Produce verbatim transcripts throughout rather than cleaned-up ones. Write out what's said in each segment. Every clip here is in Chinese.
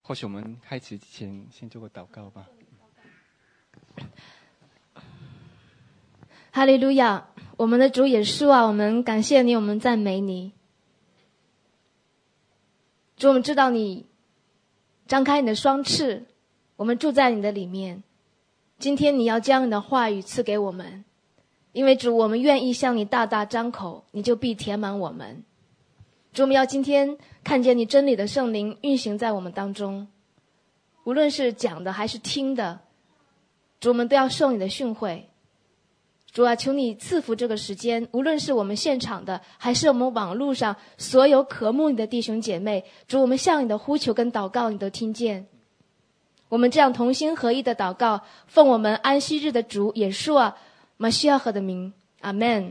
或许我们开始之前先做个祷告吧。 哈利路亚，我们的主耶稣啊，我们感谢你，我们赞美你。主，我们知道你张开你的双翅，我们住在你的里面。今天你要将你的话语赐给我们，因为主，我们愿意向你大大张口，你就必填满我们。主，我们要今天看见你真理的圣灵运行在我们当中，无论是讲的还是听的，主，我们都要受你的训诲。主啊，求你赐福这个时间，无论是我们现场的，还是我们网络上所有渴慕你的弟兄姐妹，主，我们向你的呼求跟祷告，你都听见。我们这样同心合一的祷告，奉我们安息日的主耶稣啊马西亚河的名，阿们。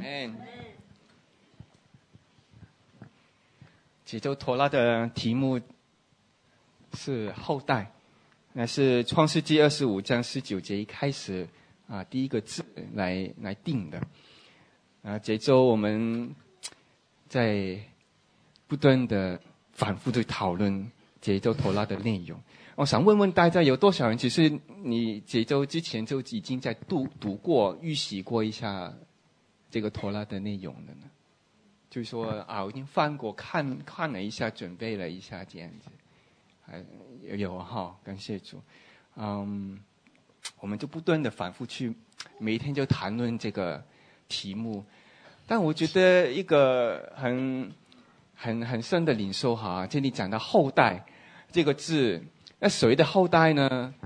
解咒陀拉的题目是后代，那是创世纪二十五章十九节一开始啊第一个字来来定的。啊，这周我们在不断的反复的讨论解咒陀拉的内容。我想问问大家，有多少人其实你这周之前就已经在读读过、预习过一下这个陀拉的内容了呢？就是说啊，我已经翻过看看了一下，准备了一下这样子，还有哈，感谢主。嗯，我们就不断的反复去，每一天就谈论这个题目。但我觉得一个很很很深的领受哈，这里讲到后代这个字，那谁的后代呢？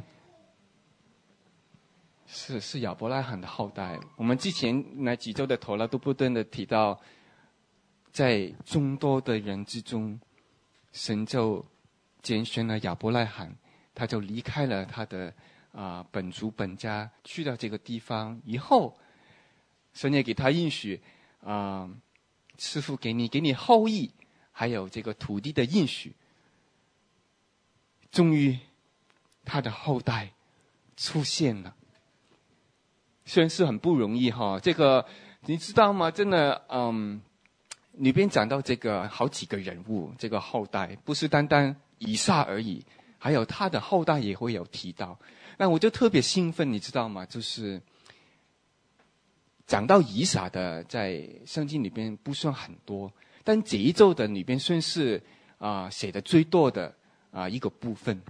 是是亚伯拉罕的后代。我们之前那几周的头了都不断的提到，在众多的人之中，神就拣选了亚伯拉罕，他就离开了他的啊、呃、本族本家，去到这个地方以后，神也给他应许啊，赐福给你，给你后裔，还有这个土地的应许。终于，他的后代出现了。虽然是很不容易哈，这个你知道吗？真的，嗯，里边讲到这个好几个人物，这个后代不是单单以撒而已，还有他的后代也会有提到。那我就特别兴奋，你知道吗？就是讲到以撒的，在圣经里边不算很多，但这一周的里边算是啊、呃、写的最多的啊、呃、一个部分。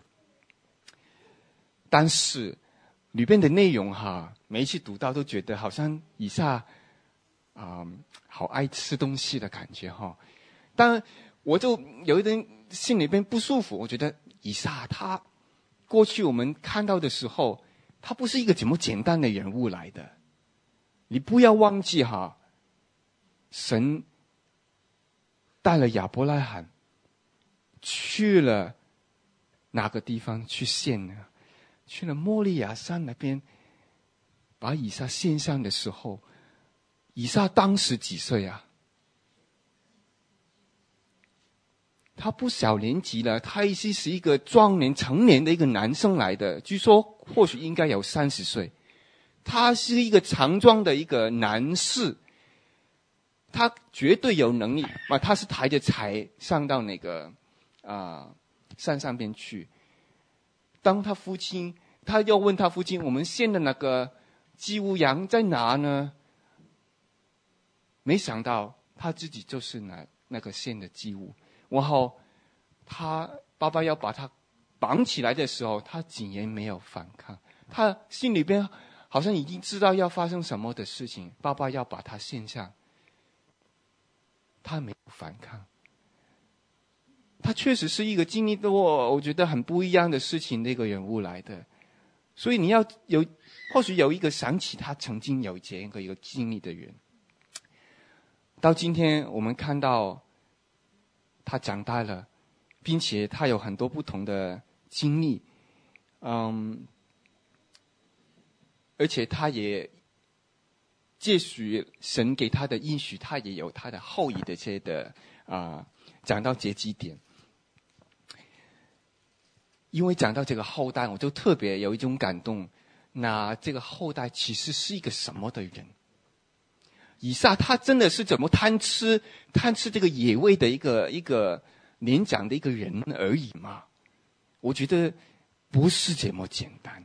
但是里边的内容哈，每一次读到都觉得好像以撒啊、呃、好爱吃东西的感觉哈。当然我就有一点心里边不舒服，我觉得以撒他过去我们看到的时候，他不是一个这么简单的人物来的。你不要忘记哈，神带了亚伯拉罕去了哪个地方去献呢？去了摩利亚山那边，把以撒献上的时候，以撒当时几岁啊？他不小年纪了，他已经是一个壮年成年的一个男生来的，据说或许应该有三十岁。他是一个强壮的一个男士，他绝对有能力啊！他是抬着柴上到那个啊、呃、山上边去。当他父亲，他要问他父亲：“我们献的那个祭物羊在哪呢？”没想到他自己就是那那个献的祭物。然后他爸爸要把他绑起来的时候，他竟然没有反抗。他心里边好像已经知道要发生什么的事情，爸爸要把他献上，他没有反抗。他确实是一个经历过我觉得很不一样的事情的一个人物来的。所以你要有，或许有一个想起他曾经有这样一个经历的人。到今天我们看到他长大了，并且他有很多不同的经历，嗯，而且他也借许神给他的应许，他也有他的后裔的这些的啊、呃，讲到这几点。因为讲到这个后代，我就特别有一种感动。那这个后代其实是一个什么的人？以撒他真的是怎么贪吃贪吃这个野味的一个一个年长的一个人而已吗？ 我觉得不是这么简单。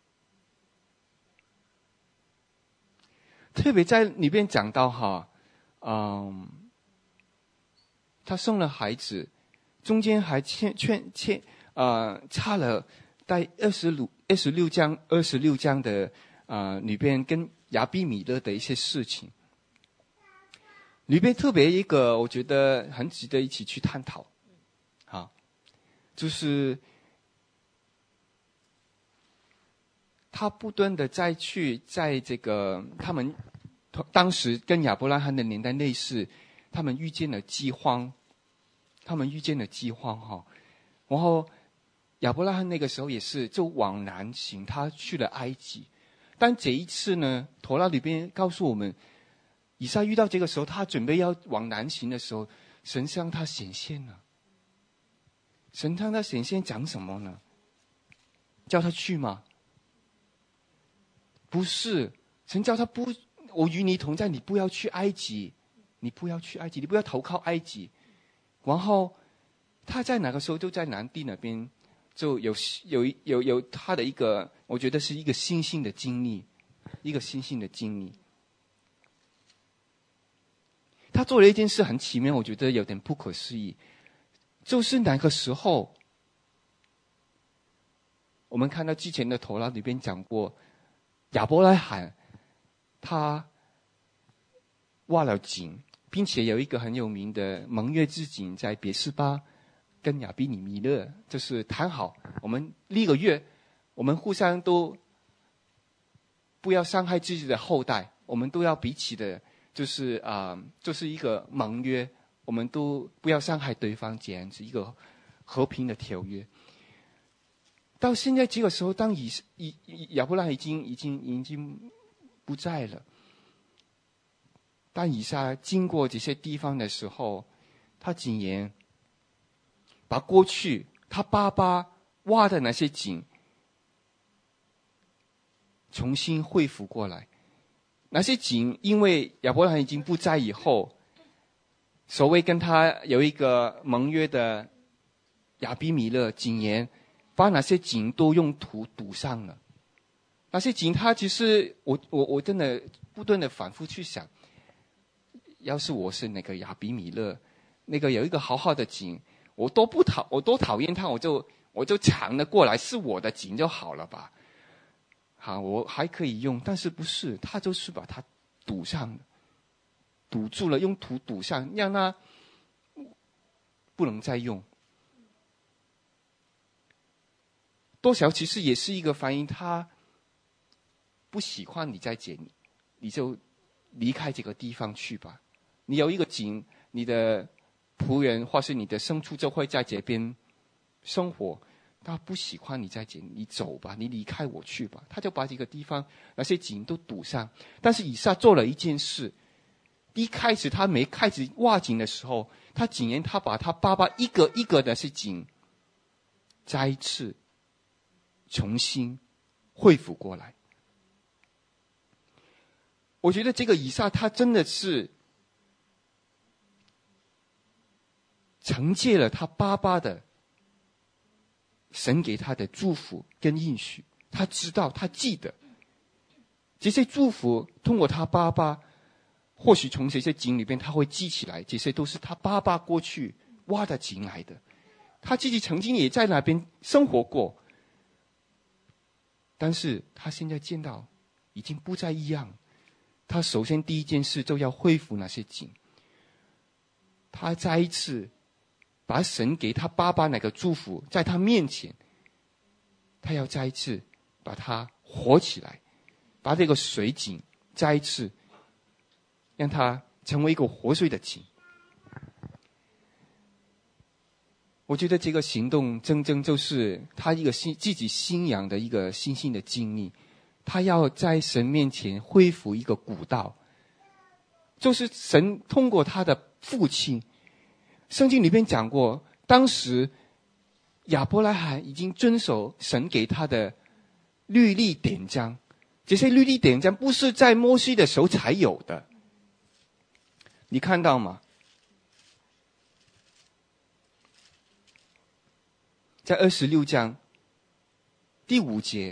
特别在里边讲到哈，嗯，他生了孩子，中间还欠欠欠呃差了带二十六二十六章二十六章的呃里边跟亚比米勒的一些事情，里边特别一个我觉得很值得一起去探讨，啊，就是他不断的再去在这个他们当时跟亚伯拉罕的年代类似，他们遇见了饥荒，他们遇见了饥荒哈，然后亚伯拉罕那个时候也是就往南行，他去了埃及。但这一次呢，陀拉里边告诉我们，以撒遇到这个时候，他准备要往南行的时候，神向他显现了。神向他显现讲什么呢？叫他去吗？不是，神叫他不，我与你同在，你不要去埃及，你不要去埃及，你不要投靠埃及。然后他在哪个时候就在南地那边就有有有有他的一个，我觉得是一个新兴的经历，一个新兴的经历。他做了一件事很奇妙，我觉得有点不可思议，就是那个时候，我们看到之前的头拉里边讲过，亚伯拉罕他挖了井，并且有一个很有名的盟约之井在别是巴跟亚比米勒就是谈好，我们立个约，我们互相都不要伤害自己的后代，我们都要彼此的就是啊、呃，就是一个盟约，我们都不要伤害对方，这样子一个和平的条约。到现在这个时候，当以以亚伯拉罕已经已经已经不在了，当以撒经过这些地方的时候，他竟然把过去他爸爸挖的那些井重新恢复过来。那些井因为亚伯拉罕已经不在以后，所谓跟他有一个盟约的亚比米勒竟然把那些井都用土堵上了。那些井他其实我我我真的不断的反复去想，要是我是那个亚比米勒，那个有一个好好的井，我都不讨我都讨厌他，我就我就抢了过来，是我的井就好了吧。好，我还可以用，但是不是，他就是把它堵上了，堵住了，用土堵上，让它不能再用。多少其实也是一个反应，他不喜欢你在这里，你就离开这个地方去吧。你有一个井，你的仆人或是你的牲畜就会在这边生活。他不喜欢你在这里，你走吧，你离开我去吧。他就把这个地方那些井都堵上。但是以撒做了一件事，一开始他没开始挖井的时候，他竟然他把他爸爸一个一个的是井再一次重新恢复过来。我觉得这个以撒他真的是承接了他爸爸的神给他的祝福跟应许，他知道，他记得这些祝福，通过他爸爸，或许从这些井里边他会记起来，这些都是他爸爸过去挖的井来的，他自己曾经也在那边生活过，但是他现在见到已经不再一样。他首先第一件事就要恢复那些井，他再一次把神给他爸爸那个祝福在他面前，他要再一次把它活起来，把这个水井再一次让它成为一个活水的井。我觉得这个行动真正就是他一个信自己信仰的一个信心的经历，他要在神面前恢复一个古道，就是神通过他的父亲，圣经里面讲过，当时亚伯拉罕已经遵守神给他的律例典章，这些律例典章不是在摩西的时候才有的，你看到吗？ 在二十六章第五节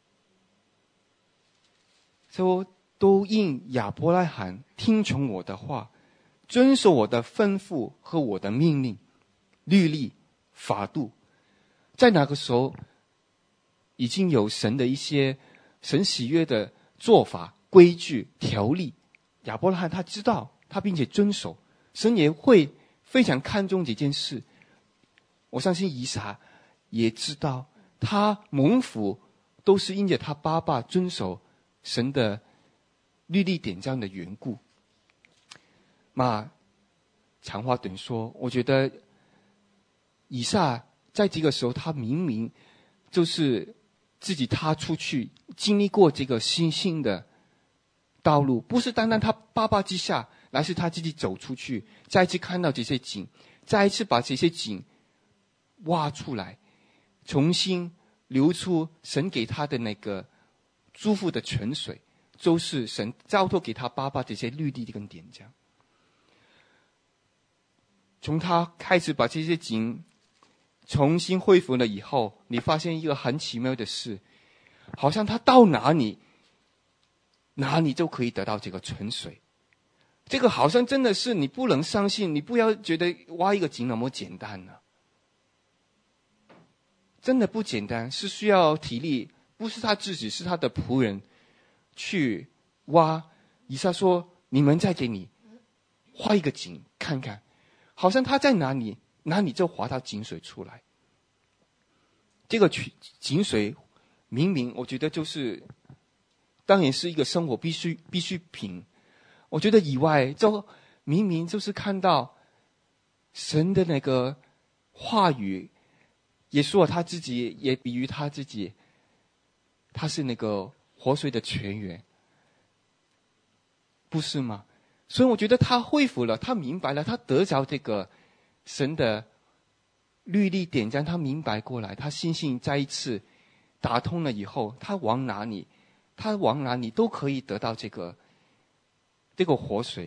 说，都因亚伯拉罕听从我的话，遵守我的吩咐和我的命令、律例、法度。在那个时候已经有神的一些神喜悦的做法、规矩、条例，亚伯拉罕他知道，他并且遵守，神也会非常看重这件事。我相信以撒也知道，他蒙福都是因着他爸爸遵守神的律例典章的缘故。那长话短说，我觉得以撒在这个时候，他明明就是自己踏出去经历过这个新兴的道路，不是单单他爸爸之下，而是他自己走出去，再一次看到这些景，再一次把这些景挖出来，重新流出神给他的那个祝福的泉水，都是神交托给他爸爸这些律例跟典章。从他开始把这些景重新恢复了以后，你发现一个很奇妙的事，好像他到哪里哪里就可以得到这个泉水。这个好像真的是你不能相信，你不要觉得挖一个井那么简单呢、啊，真的不简单，是需要体力，不是他自己，是他的仆人去挖。以撒说，你们在这里挖一个井看看，好像他在哪里哪里就划到井水出来。这个井水明明我觉得就是当然是一个生活必须必需品，我觉得以外就明明就是看到神的那个话语，也说他自己，也比喻他自己，他是那个活水的泉源，不是吗？所以我觉得他恢复了，他明白了，他得着这个神的律例典章，他明白过来，他信心再一次打通了以后，他往哪里他往哪里都可以得到这个这个活水。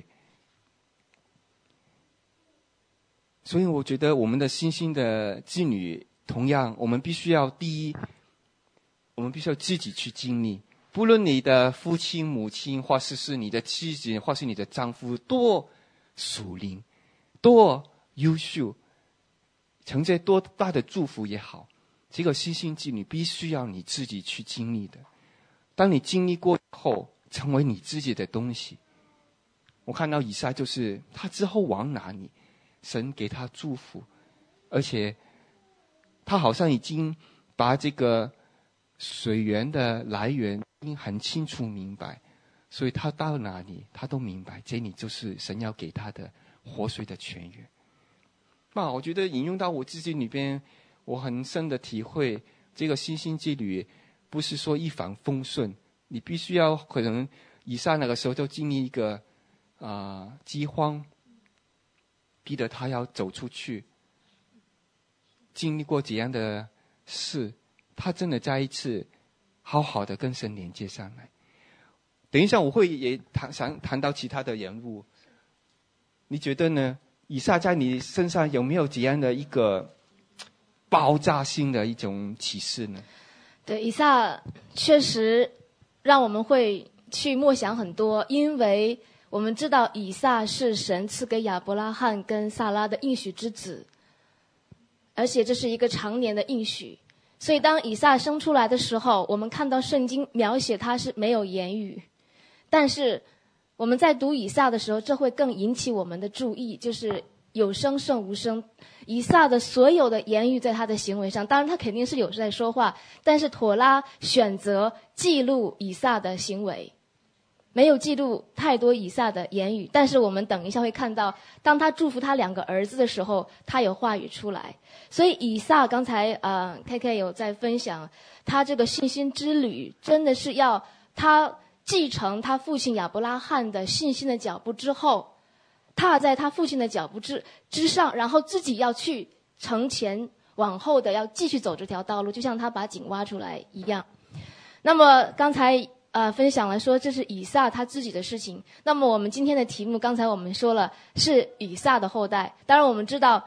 所以我觉得我们的新兴的子女同样，我们必须要第一，我们必须要自己去经历，不论你的父亲母亲，或是是你的妻子，或是你的丈夫多属灵多优秀，承接多大的祝福也好，这个新兴子女必须要你自己去经历的。当你经历过后，成为你自己的东西。我看到以撒就是他之后往哪里，神给他祝福，而且他好像已经把这个水源的来源已经很清楚明白，所以他到哪里他都明白，这里就是神要给他的活水的泉源。那我觉得引用到我自己里边，我很深的体会，这个新兴之旅不是说一帆风顺，你必须要可能以撒那个时候就经历一个啊、呃、饥荒，逼得他要走出去，经历过怎样的事，他真的再一次好好的跟神连接上来。等一下我会也谈想谈到其他的人物，你觉得呢？以撒在你身上有没有怎样的一个爆炸性的一种启示呢？ 对，以撒确实让我们会去默想很多，因为我们知道以撒是神赐给亚伯拉罕跟撒拉的应许之子，而且这是一个常年的应许。所以当以撒生出来的时候，我们看到圣经描写他是没有言语，但是我们在读以撒的时候，这会更引起我们的注意，就是有声胜无声。以撒的所有的言语在他的行为上，当然他肯定是有在说话，但是妥拉选择记录以撒的行为，没有记录太多以撒的言语。但是我们等一下会看到，当他祝福他两个儿子的时候，他有话语出来。所以以撒刚才呃 K K 有在分享，他这个信心之旅真的是要他继承他父亲亚伯拉罕的信心的脚步之后，踏在他父亲的脚步之之上，然后自己要去承前往后的要继续走这条道路，就像他把井挖出来一样。那么刚才呃分享了说这是以撒他自己的事情，那么我们今天的题目刚才我们说了是以撒的后代。当然我们知道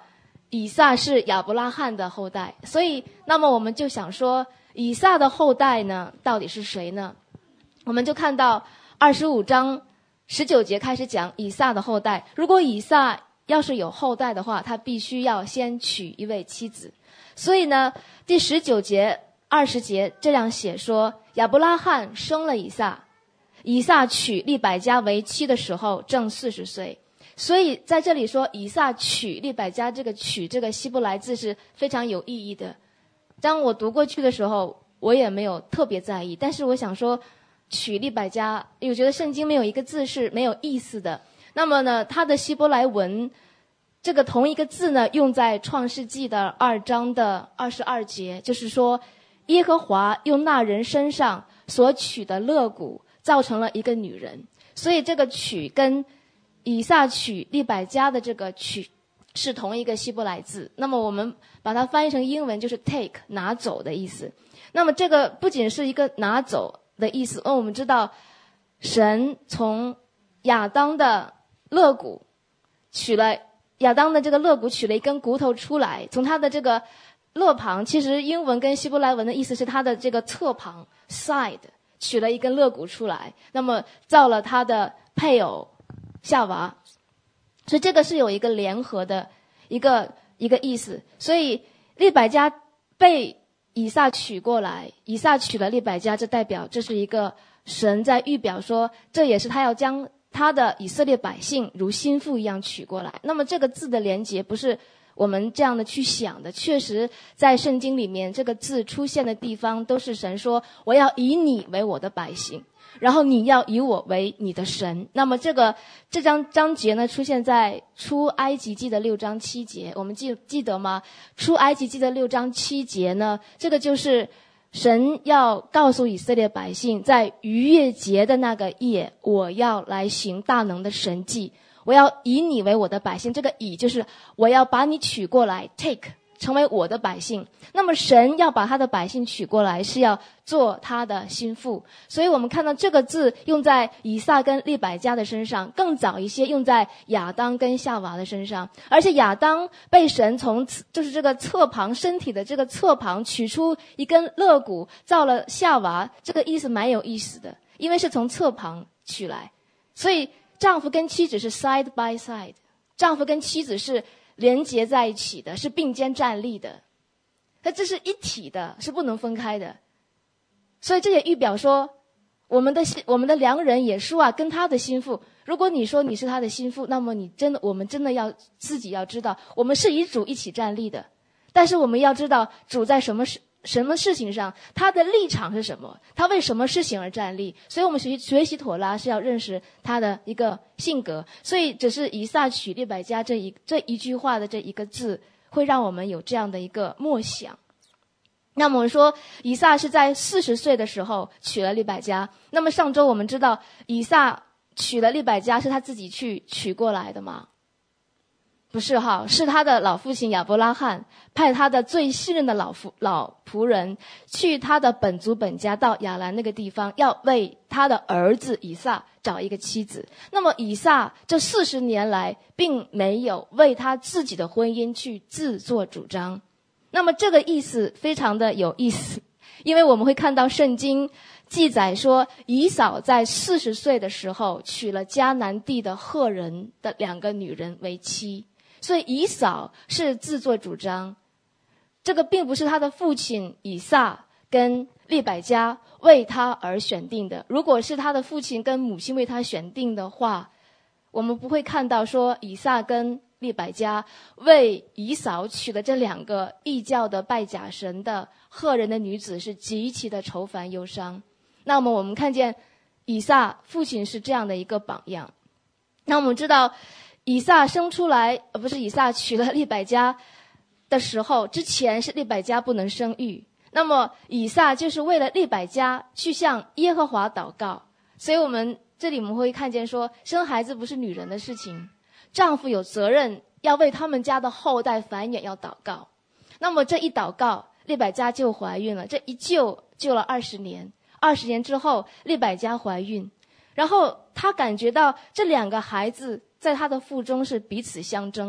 以撒是亚伯拉罕的后代，所以那么我们就想说，以撒的后代呢，到底是谁呢？我们就看到二十五章十九节开始讲以撒的后代。如果以撒要是有后代的话，他必须要先娶一位妻子。所以呢，第十九节、二十节这样写说，亚伯拉罕生了以撒，以撒娶利百加为妻的时候正四十岁。所以在这里说以撒娶利百加，这个娶这个希伯来字是非常有意义的。当我读过去的时候，我也没有特别在意，但是我想说娶利百加，我觉得圣经没有一个字是没有意思的。那么呢，它的希伯来文这个同一个字呢，用在创世纪的二章的二十二节，就是说耶和华用那人身上所取的肋骨造成了一个女人。所以这个取跟以撒娶利百加的这个取是同一个希伯来字。那么我们把它翻译成英文就是 take 拿走的意思。那么这个不仅是一个拿走的意思，因为我们知道神从亚当的肋骨取了亚当的这个肋骨取了一根骨头出来，从他的这个肋旁，其实英文跟希伯来文的意思是他的这个侧旁 side 取了一根肋骨出来，那么造了他的配偶夏娃。所以这个是有一个联合的一个一个意思。所以利百加被以撒娶过来，以撒娶了利百加，这代表这是一个神在预表说，这也是他要将他的以色列百姓如心腹一样娶过来。那么这个字的连结不是我们这样的去想的，确实在圣经里面这个字出现的地方都是神说我要以你为我的百姓，然后你要以我为你的神。那么这个这章章节呢，出现在出埃及记的六章七节，我们记记得吗？出埃及记的六章七节呢，这个就是神要告诉以色列百姓，在逾越节的那个夜，我要来行大能的神迹，我要以你为我的百姓。这个以就是我要把你取过来 take 成为我的百姓。那么神要把他的百姓取过来，是要做他的心腹。所以我们看到这个字用在以撒跟利百加的身上，更早一些用在亚当跟夏娃的身上。而且亚当被神从就是这个侧旁身体的这个侧旁取出一根肋骨，造了夏娃，这个意思蛮有意思的，因为是从侧旁取来。所以丈夫跟妻子是 side by side， 丈夫跟妻子是连结在一起的，是并肩站立的，那这是一体的，是不能分开的。所以这也预表说，我们的我们的良人耶稣啊，跟他的心腹，如果你说你是他的心腹，那么你真的我们真的要自己要知道，我们是与主一起站立的。但是我们要知道主在什么事什么事情上，他的立场是什么，他为什么事情而站立。所以我们学习学习妥拉是要认识他的一个性格。所以只是以撒娶利百加这一这一句话的这一个字，会让我们有这样的一个默想。那么我们说以撒是在四十岁的时候娶了利百加。那么上周我们知道以撒娶了利百加是他自己去娶过来的吗？不是哈，是他的老父亲亚伯拉罕派他的最信任的老夫老仆人去他的本族本家到亚兰那个地方，要为他的儿子以撒找一个妻子。那么以撒这四十年来并没有为他自己的婚姻去自作主张。那么这个意思非常的有意思，因为我们会看到圣经记载说，以扫在四十岁的时候娶了迦南地的赫人的两个女人为妻。所以以扫是自作主张，这个并不是他的父亲以撒跟利百加为他而选定的。如果是他的父亲跟母亲为他选定的话，我们不会看到说以撒跟利百加为以扫娶了这两个异教的拜假神的赫人的女子是极其的愁烦忧伤。那么我们看见以撒父亲是这样的一个榜样。那我们知道以撒生出来，呃，不是以撒娶了利百加的时候，之前是利百加不能生育。那么以撒就是为了利百加去向耶和华祷告。所以我们这里我们会看见说，生孩子不是女人的事情，丈夫有责任要为他们家的后代繁衍要祷告。那么这一祷告，利百加就怀孕了，这一救救了二十年。二十年之后，利百加怀孕，然后她感觉到这两个孩子在她的腹中是彼此相争。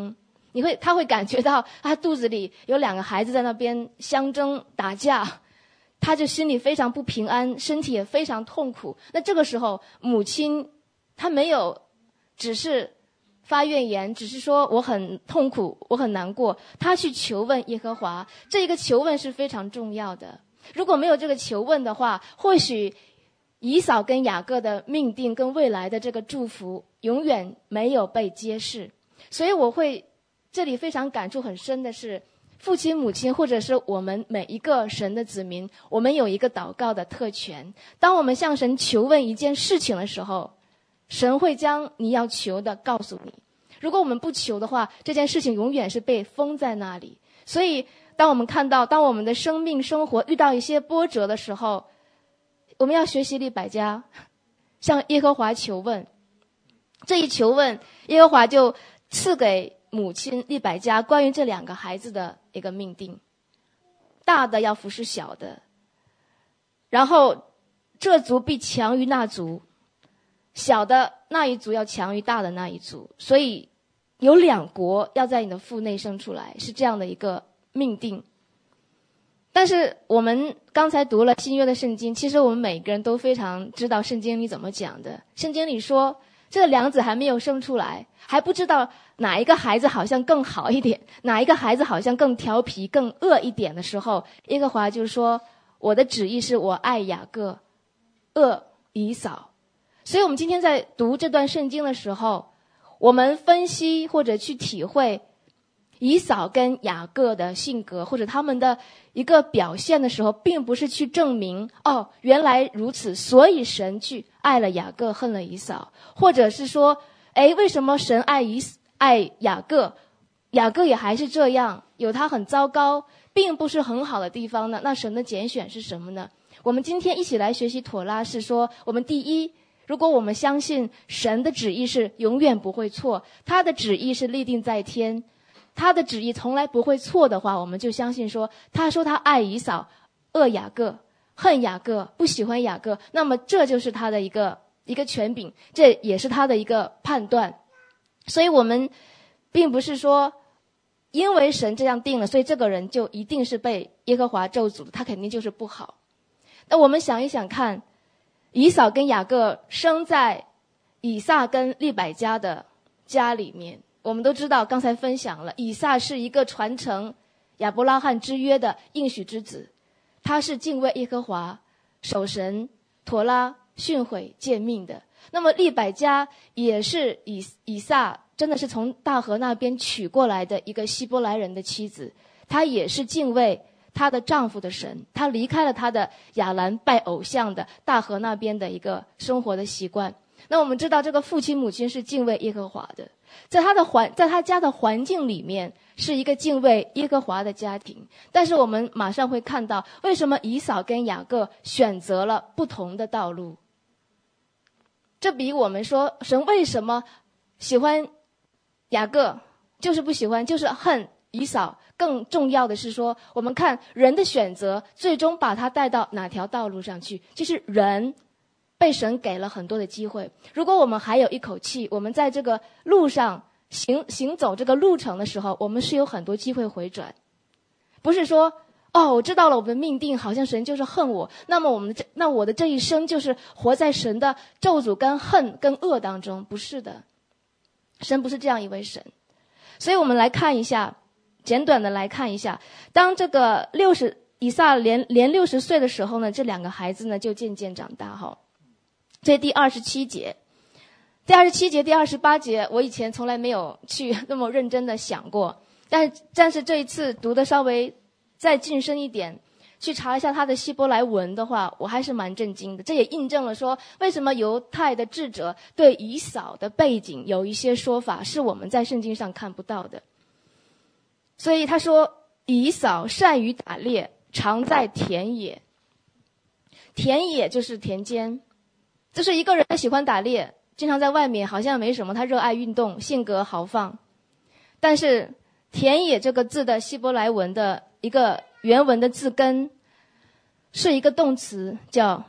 你会他会感觉到他肚子里有两个孩子在那边相争打架，他就心里非常不平安，身体也非常痛苦。那这个时候母亲她没有只是发怨言，只是说我很痛苦，我很难过，她去求问耶和华。这一个求问是非常重要的，如果没有这个求问的话，或许以扫跟雅各的命定跟未来的这个祝福永远没有被揭示。所以我会这里非常感触很深的是，父亲母亲或者是我们每一个神的子民，我们有一个祷告的特权。当我们向神求问一件事情的时候，神会将你要求的告诉你。如果我们不求的话，这件事情永远是被封在那里。所以当我们看到当我们的生命生活遇到一些波折的时候，我们要学习利百加，向耶和华求问。这一求问，耶和华就赐给母亲利百加关于这两个孩子的一个命定，大的要服侍小的，然后这族必强于那族，小的那一族要强于大的那一族，所以有两国要在你的腹内生出来，是这样的一个命定。但是我们刚才读了新约的圣经，其实我们每个人都非常知道圣经里怎么讲的。圣经里说这两子还没有生出来，还不知道哪一个孩子好像更好一点，哪一个孩子好像更调皮更恶一点的时候，耶和华就说我的旨意是我爱雅各，恶以扫。所以我们今天在读这段圣经的时候，我们分析或者去体会以扫跟雅各的性格或者他们的一个表现的时候，并不是去证明哦原来如此，所以神去爱了雅各恨了以扫，或者是说诶为什么神爱以爱雅各，雅各也还是这样，有他很糟糕并不是很好的地方呢？那神的拣选是什么呢？我们今天一起来学习妥拉，是说我们第一，如果我们相信神的旨意是永远不会错，他的旨意是立定在天，他的旨意从来不会错的话，我们就相信说他说他爱以扫，恶雅各，恨雅各，不喜欢雅各，那么这就是他的一个一个权柄，这也是他的一个判断。所以我们并不是说因为神这样定了，所以这个人就一定是被耶和华咒诅的，他肯定就是不好。那我们想一想看，以扫跟雅各生在以撒跟利百加的家里面，我们都知道刚才分享了，以撒是一个传承亚伯拉罕之约的应许之子，他是敬畏耶和华，守神妥拉训诲诫命的。那么利百加也是以以撒真的是从大河那边娶过来的一个希伯来人的妻子，她也是敬畏她的丈夫的神，她离开了她的亚兰拜偶像的大河那边的一个生活的习惯。那我们知道这个父亲母亲是敬畏耶和华的，在他的环在他家的环境里面是一个敬畏耶和华的家庭。但是我们马上会看到为什么以扫跟雅各选择了不同的道路。这比我们说神为什么喜欢雅各就是不喜欢就是恨以扫更重要的是说，我们看人的选择最终把他带到哪条道路上去，就是人被神给了很多的机会。如果我们还有一口气，我们在这个路上行行走这个路程的时候，我们是有很多机会回转。不是说哦我知道了我的命定，好像神就是恨我，那么我们这那我的这一生就是活在神的咒诅跟恨跟恶当中。不是的，神不是这样一位神。所以我们来看一下，简短的来看一下，当这个六十以撒连连六十岁的时候呢，这两个孩子呢就渐渐长大哈。这第二十七节，第二十七节第二十八节我以前从来没有去那么认真的想过，但是但是这一次读的稍微再近深一点，去查一下他的希伯来文的话，我还是蛮震惊的。这也印证了说为什么犹太的智者对以扫的背景有一些说法是我们在圣经上看不到的。所以他说以扫善于打猎，常在田野。田野就是田间，就是一个人喜欢打猎，经常在外面好像没什么，他热爱运动，性格豪放。但是田野这个字的希伯来文的一个原文的字根是一个动词叫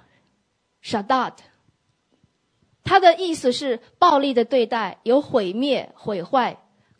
shadad， 它的意思是暴力的对待，有毁灭毁坏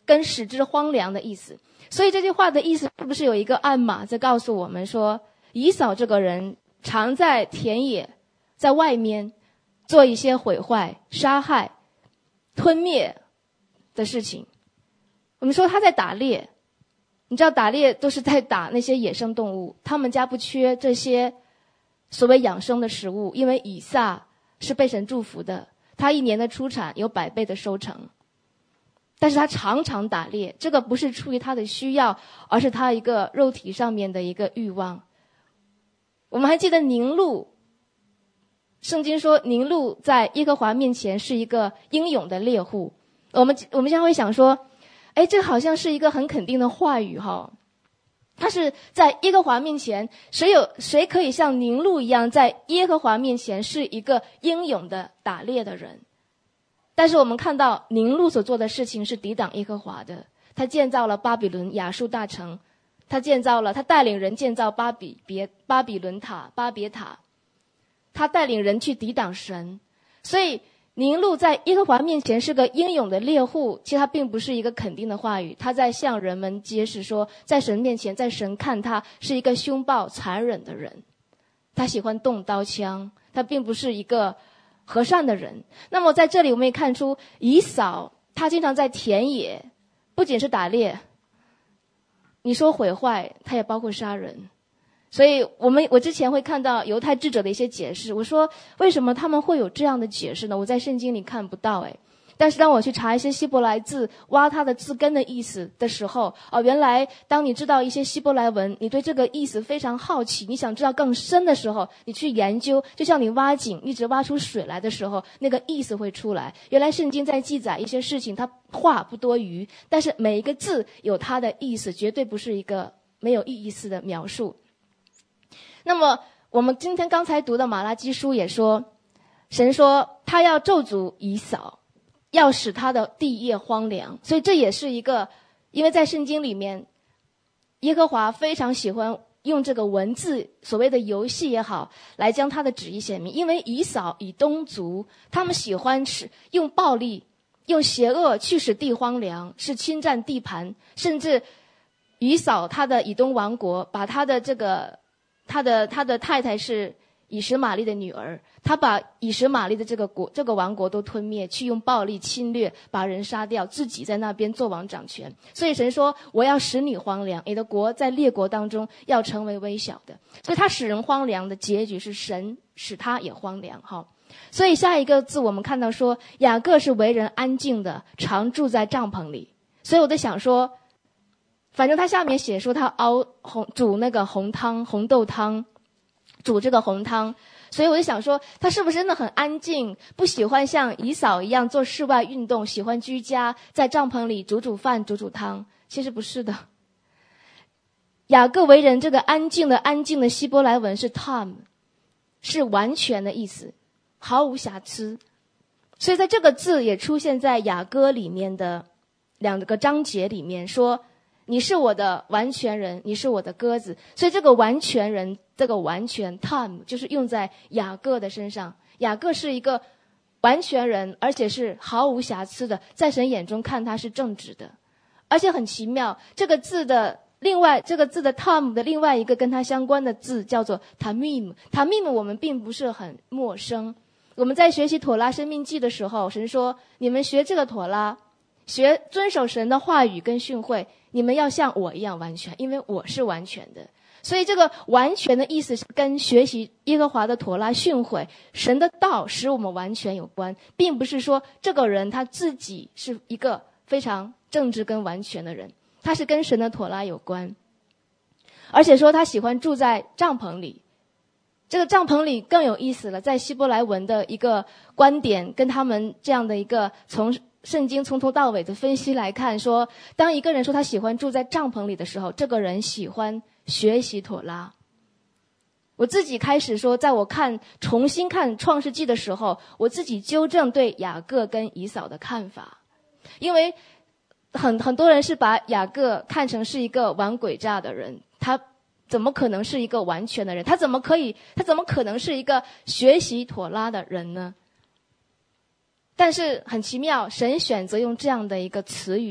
跟使之荒凉的意思。所以这句话的意思是不是有一个暗码在告诉我们说，以扫这个人常在田野，在外面做一些毁坏、杀害、吞灭的事情。我们说他在打猎，你知道打猎都是在打那些野生动物，他们家不缺这些所谓养生的食物，因为以撒是被神祝福的，他一年的出产有百倍的收成。但是他常常打猎，这个不是出于他的需要，而是他一个肉体上面的一个欲望。我们还记得宁录，圣经说宁录在耶和华面前是一个英勇的猎户。我们我们将会想说，哎，这好像是一个很肯定的话语哈。他是在耶和华面前，谁有谁可以像宁录一样，在耶和华面前是一个英勇的打猎的人？但是我们看到宁录所做的事情是抵挡耶和华的，他建造了巴比伦亚述大城，他建造了他带领人建造巴比别巴比伦塔巴别塔，他带领人去抵挡神。所以宁录在耶和华面前是个英勇的猎户，其实他并不是一个肯定的话语，他在向人们揭示说，在神面前，在神看他是一个凶暴残忍的人，他喜欢动刀枪，他并不是一个和善的人。那么在这里我们也看出，以扫他经常在田野，不仅是打猎，你说毁坏，他也包括杀人。所以我们我之前会看到犹太智者的一些解释，我说为什么他们会有这样的解释呢？我在圣经里看不到诶。但是当我去查一些希伯来字，挖它的字根的意思的时候，哦，原来当你知道一些希伯来文，你对这个意思非常好奇，你想知道更深的时候，你去研究，就像你挖井一直挖出水来的时候，那个意思会出来。原来圣经在记载一些事情，它话不多余，但是每一个字有它的意思，绝对不是一个没有意思的描述。那么我们今天刚才读的马拉基书也说，神说他要咒诅以扫，要使他的地业荒凉。所以这也是一个，因为在圣经里面，耶和华非常喜欢用这个文字，所谓的游戏也好，来将他的旨意显明。因为以扫以东族，他们喜欢使用暴力、用邪恶去使地荒凉，是侵占地盘，甚至以扫他的以东王国，把他的这个他的他的太太是以实玛利的女儿，他把以实玛利的这个国这个王国都吞灭，去用暴力侵略，把人杀掉，自己在那边做王掌权。所以神说，我要使你荒凉，你的国在列国当中要成为微小的。所以他使人荒凉的结局是神使他也荒凉。哈，所以下一个字我们看到说，雅各是为人安静的，常住在帐篷里。所以我在想说，反正他下面写说他熬红煮那个红汤红豆汤，煮这个红汤，所以我就想说他是不是真的很安静，不喜欢像以扫一样做室外运动，喜欢居家在帐篷里煮煮饭煮煮汤。其实不是的，雅各为人这个安静的安静的希伯来文是 tam， 是完全的意思，毫无瑕疵。所以在这个字也出现在雅歌里面的两个章节里面，说你是我的完全人，你是我的鸽子。所以这个完全人，这个完全 tam 就是用在雅各的身上。雅各是一个完全人，而且是毫无瑕疵的，在神眼中看他是正直的。而且很奇妙，这个字的另外这个字的 tam 的另外一个跟它相关的字叫做 tamim。 tamim 我们并不是很陌生，我们在学习妥拉生命记的时候，神说你们学这个妥拉，学遵守神的话语跟训诲，你们要像我一样完全，因为我是完全的。所以这个完全的意思是跟学习耶和华的妥拉训诲，神的道使我们完全有关，并不是说这个人他自己是一个非常正直跟完全的人，他是跟神的妥拉有关。而且说他喜欢住在帐篷里，这个帐篷里更有意思了，在希伯来文的一个观点跟他们这样的一个从圣经从头到尾的分析来看，说当一个人说他喜欢住在帐篷里的时候，这个人喜欢学习妥拉。我自己开始说，在我看重新看创世纪的时候，我自己纠正对雅各跟以扫的看法。因为很很多人是把雅各看成是一个玩诡诈的人，他怎么可能是一个完全的人？他怎么可以他怎么可能是一个学习妥拉的人呢？但是很奇妙，神选择用这样的一个词语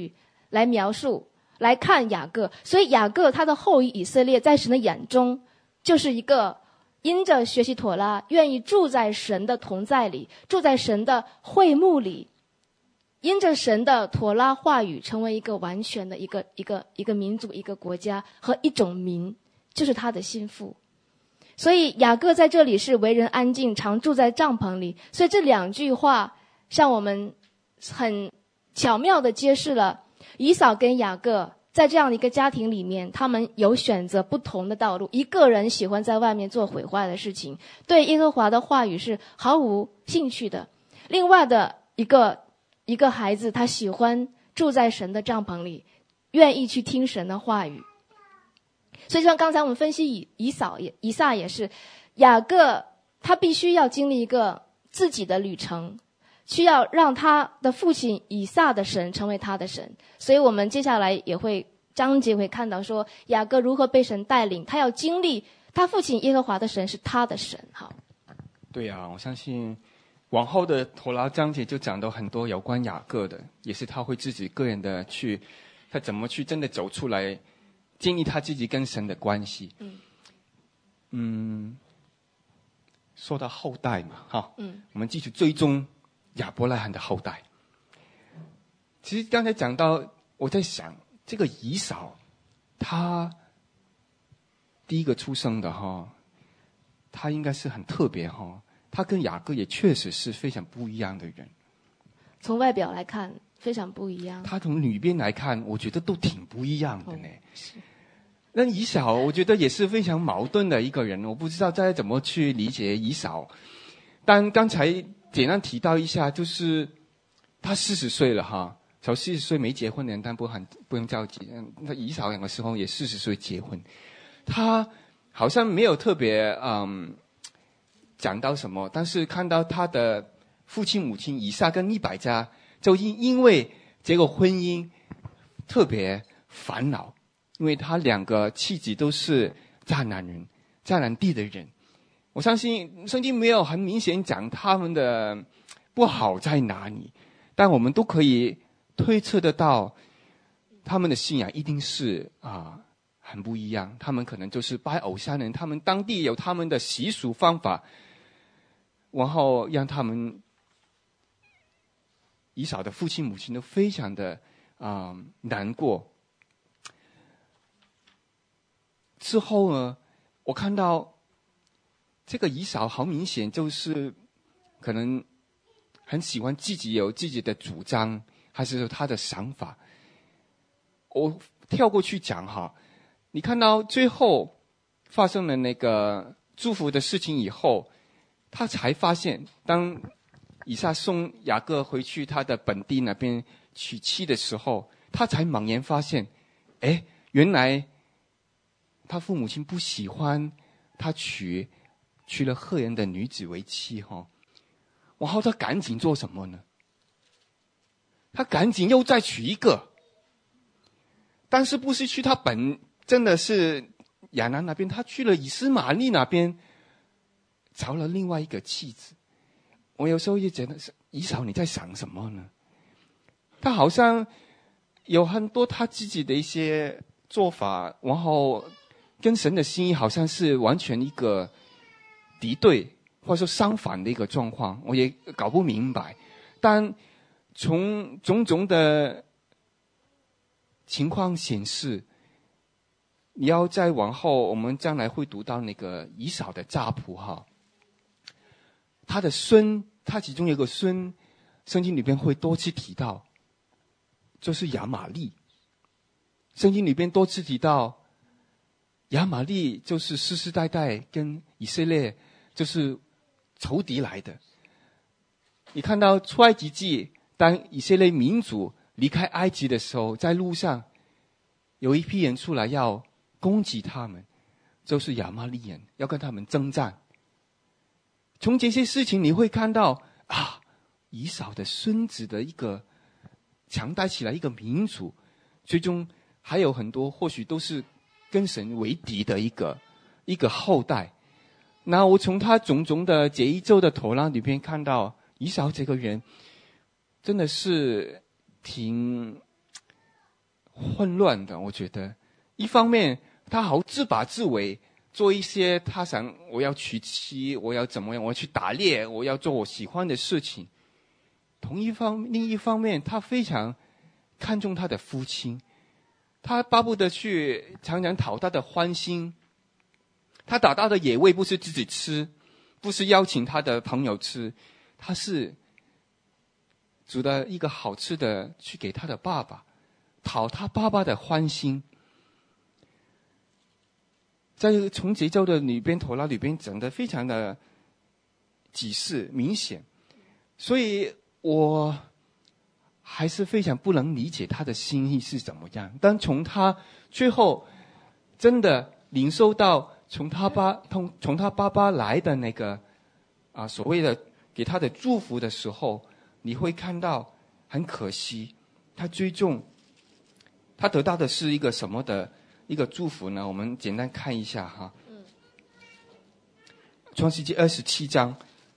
来描述来看雅各，所以雅各他的后裔以色列在神的眼中就是一个因着学习妥拉，愿意住在神的同在里，住在神的会幕里，因着神的妥拉话语成为一个完全的一个一个一个民族、一个国家和一种民，就是他的心腹。所以雅各在这里是为人安静，常住在帐篷里。所以这两句话向我们很巧妙地揭示了以扫跟雅各在这样的一个家庭里面，他们有选择不同的道路。一个人喜欢在外面做毁坏的事情，对耶和华的话语是毫无兴趣的；另外的一个一个孩子，他喜欢住在神的帐篷里，愿意去听神的话语。所以像刚才我们分析以以扫也以撒也是，雅各他必须要经历一个自己的旅程，需要让他的父亲以撒的神成为他的神。所以我们接下来也会章节会看到说雅各如何被神带领，他要经历他父亲耶和华的神是他的神。好， 对啊，我相信往后的妥拉章节就讲到很多有关雅各的，也是他会自己个人的去，他怎么去真的走出来，建立他自己跟神的关系。嗯，嗯，说到后代嘛，哈，嗯，我们继续追踪亚伯拉罕的后代。其实刚才讲到，我在想这个以扫，他第一个出生的哈，他应该是很特别哈，他跟雅各也确实是非常不一样的人。 从外表来看非常不一样， 他从里边来看，我觉得都挺不一样的呢。 哦，是。 那以扫，我觉得也是非常矛盾的一个人，我不知道该怎么去理解以扫。但刚才简单提到一下，就是他四十岁了哈，从四十岁没结婚的人，但不很不用着急。那以扫有的时候也四十岁结婚，他好像没有特别嗯讲到什么，但是看到他的父亲母亲以撒跟利百加，就因因为这个婚姻特别烦恼。因为他两个妻子都是迦南人，迦南地的人，我相信圣经没有很明显讲他们的不好在哪里，但我们都可以推测得到，他们的信仰一定是啊很不一样。他们可能就是拜偶像人，他们当地有他们的习俗方法，然后让他们以扫的父亲母亲都非常的啊难过。之后呢，我看到这个以扫好明显就是可能很喜欢自己有自己的主张，还是他的想法。我跳过去讲哈，你看到最后发生了那个祝福的事情以后，他才发现，当以撒送雅各回去他的本地那边娶妻的时候，他才猛然发现，哎，原来他父母亲不喜欢他娶娶了赫人的女子为妻哈，然后他赶紧做什么呢？他赶紧又再娶一个，但是不是去他本真的是亚南那边，他去了以斯玛利那边找了另外一个妻子。我有时候也觉得以扫你在想什么呢？他好像有很多他自己的一些做法，然后跟神的心意好像是完全一个敌对或者说相反的一个状况，我也搞不明白。但从种种的情况显示，你要再往后，我们将来会读到那个以扫的家谱哈，他的孙，他其中有一个孙，圣经里边会多次提到，就是亚玛利。圣经里边多次提到亚玛利就是世世代代跟以色列就是仇敌来的。你看到出埃及记，当以色列民族离开埃及的时候，在路上有一批人出来要攻击他们，就是亚玛利人，要跟他们征战。从这些事情你会看到啊，以扫的孙子的一个强大起来一个民族，最终还有很多或许都是跟神为敌的一个一个后代。那我从他种种的这一周的头脑里边看到，以扫这个人真的是挺混乱的。我觉得一方面他好自把自为，做一些他想我要娶妻，我要怎么样，我要去打猎，我要做我喜欢的事情。同一方另一方面，他非常看重他的父亲，他巴不得去常常讨他的欢心。他打到的野味不是自己吃，不是邀请他的朋友吃，他是煮了一个好吃的去给他的爸爸，讨他爸爸的欢心。在从节奏的里边头脑里边讲得非常的启示明显，所以我还是非常不能理解他的心意是怎么样。但从他最后真的领受到从他爸从从他爸爸来的那个啊所谓的给他的祝福的时候，你会看到很可惜，他最终他得到的是一个什么的一个祝福呢？我们简单看一下哈。嗯。创世纪二十七章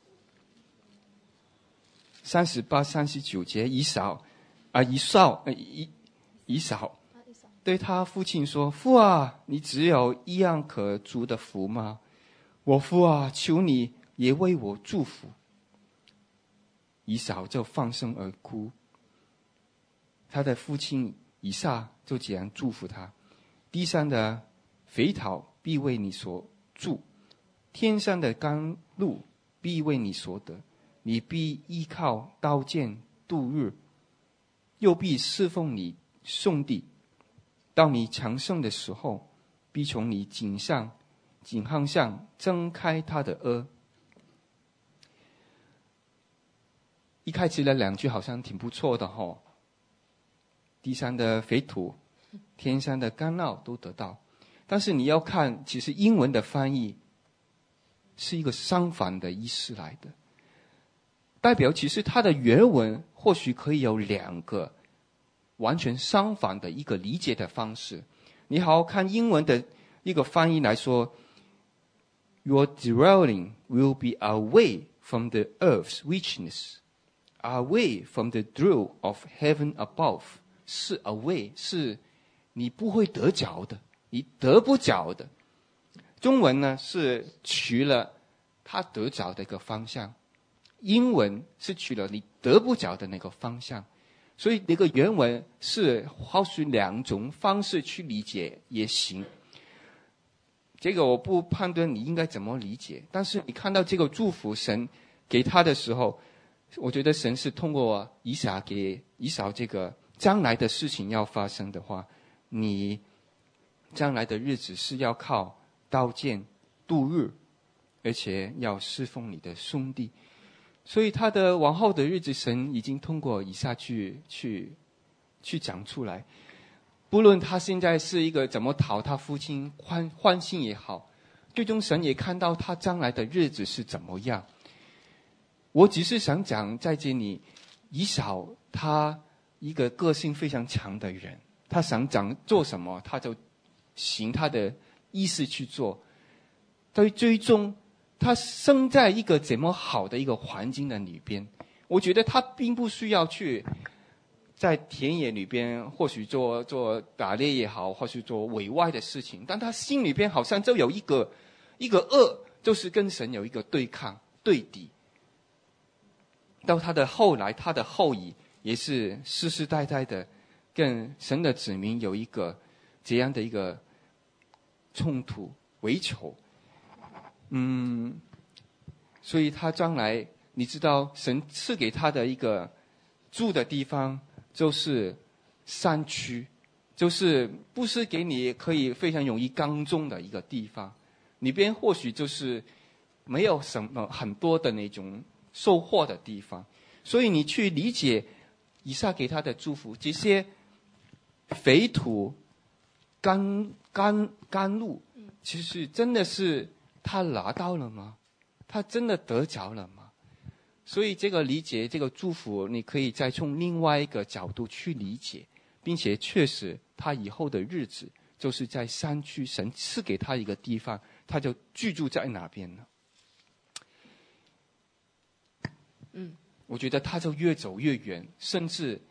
三十八、三十九节，以扫啊，以扫，呃，以以扫对他父亲说：“父啊，你只有一样可祝的福吗？我父啊，求你也为我祝福。”以扫就放声而哭。他的父亲以撒就这样祝福他：“地上的肥草必为你所住，天上的甘露必为你所得。你必依靠刀剑度日，又必侍奉你兄弟。到你强盛的时候，必从你颈上颈项上挣开他的轭。”一开始的两句好像挺不错的吼，地上的肥土，天上的甘露都得到。但是你要看，其实英文的翻译是一个相反的意思来的，代表其实它的原文或许可以有两个完全相反的一个理解的方式。你好好看英文的一个翻译来说， Your dwelling will be away from the earth's richness, away from the dew of heaven above. 是 away， 是你不会得着的，你得不着的。中文呢是取了他得着的一个方向，英文是取了你得不着的那个方向。所以那个原文是或许两种方式去理解也行，这个我不判断你应该怎么理解。但是你看到这个祝福神给他的时候，我觉得神是通过以撒给以扫这个将来的事情要发生的话，你将来的日子是要靠刀剑度日，而且要侍奉你的兄弟。所以他的往后的日子，神已经通过以撒去去去讲出来。不论他现在是一个怎么讨他父亲欢欢心也好，最终神也看到他将来的日子是怎么样。我只是想讲在这里，以扫他一个个性非常强的人，他想讲做什么他就行他的意思去做。但最终他生在一个怎么好的一个环境的里边，我觉得他并不需要去在田野里边或许做做打猎也好，或许做委外的事情，但他心里边好像就有一个一个恶，就是跟神有一个对抗对敌。到他的后来，他的后裔也是世世代代的跟神的子民有一个这样的一个冲突为仇。嗯，所以他将来你知道神赐给他的一个住的地方就是山区，就是不是给你可以非常容易耕种的一个地方，里边或许就是没有什么很多的那种收获的地方。所以你去理解以撒给他的祝福，这些肥土甘甘甘露，其实真的是他拿到了吗？他真的得着了吗？所以这个理解这个祝福，你可以再从另外一个角度去理解，并且确实他以后的日子就是在山区，神赐给他一个地方，他就居住在哪边呢？嗯，我觉得他就越走越远，甚至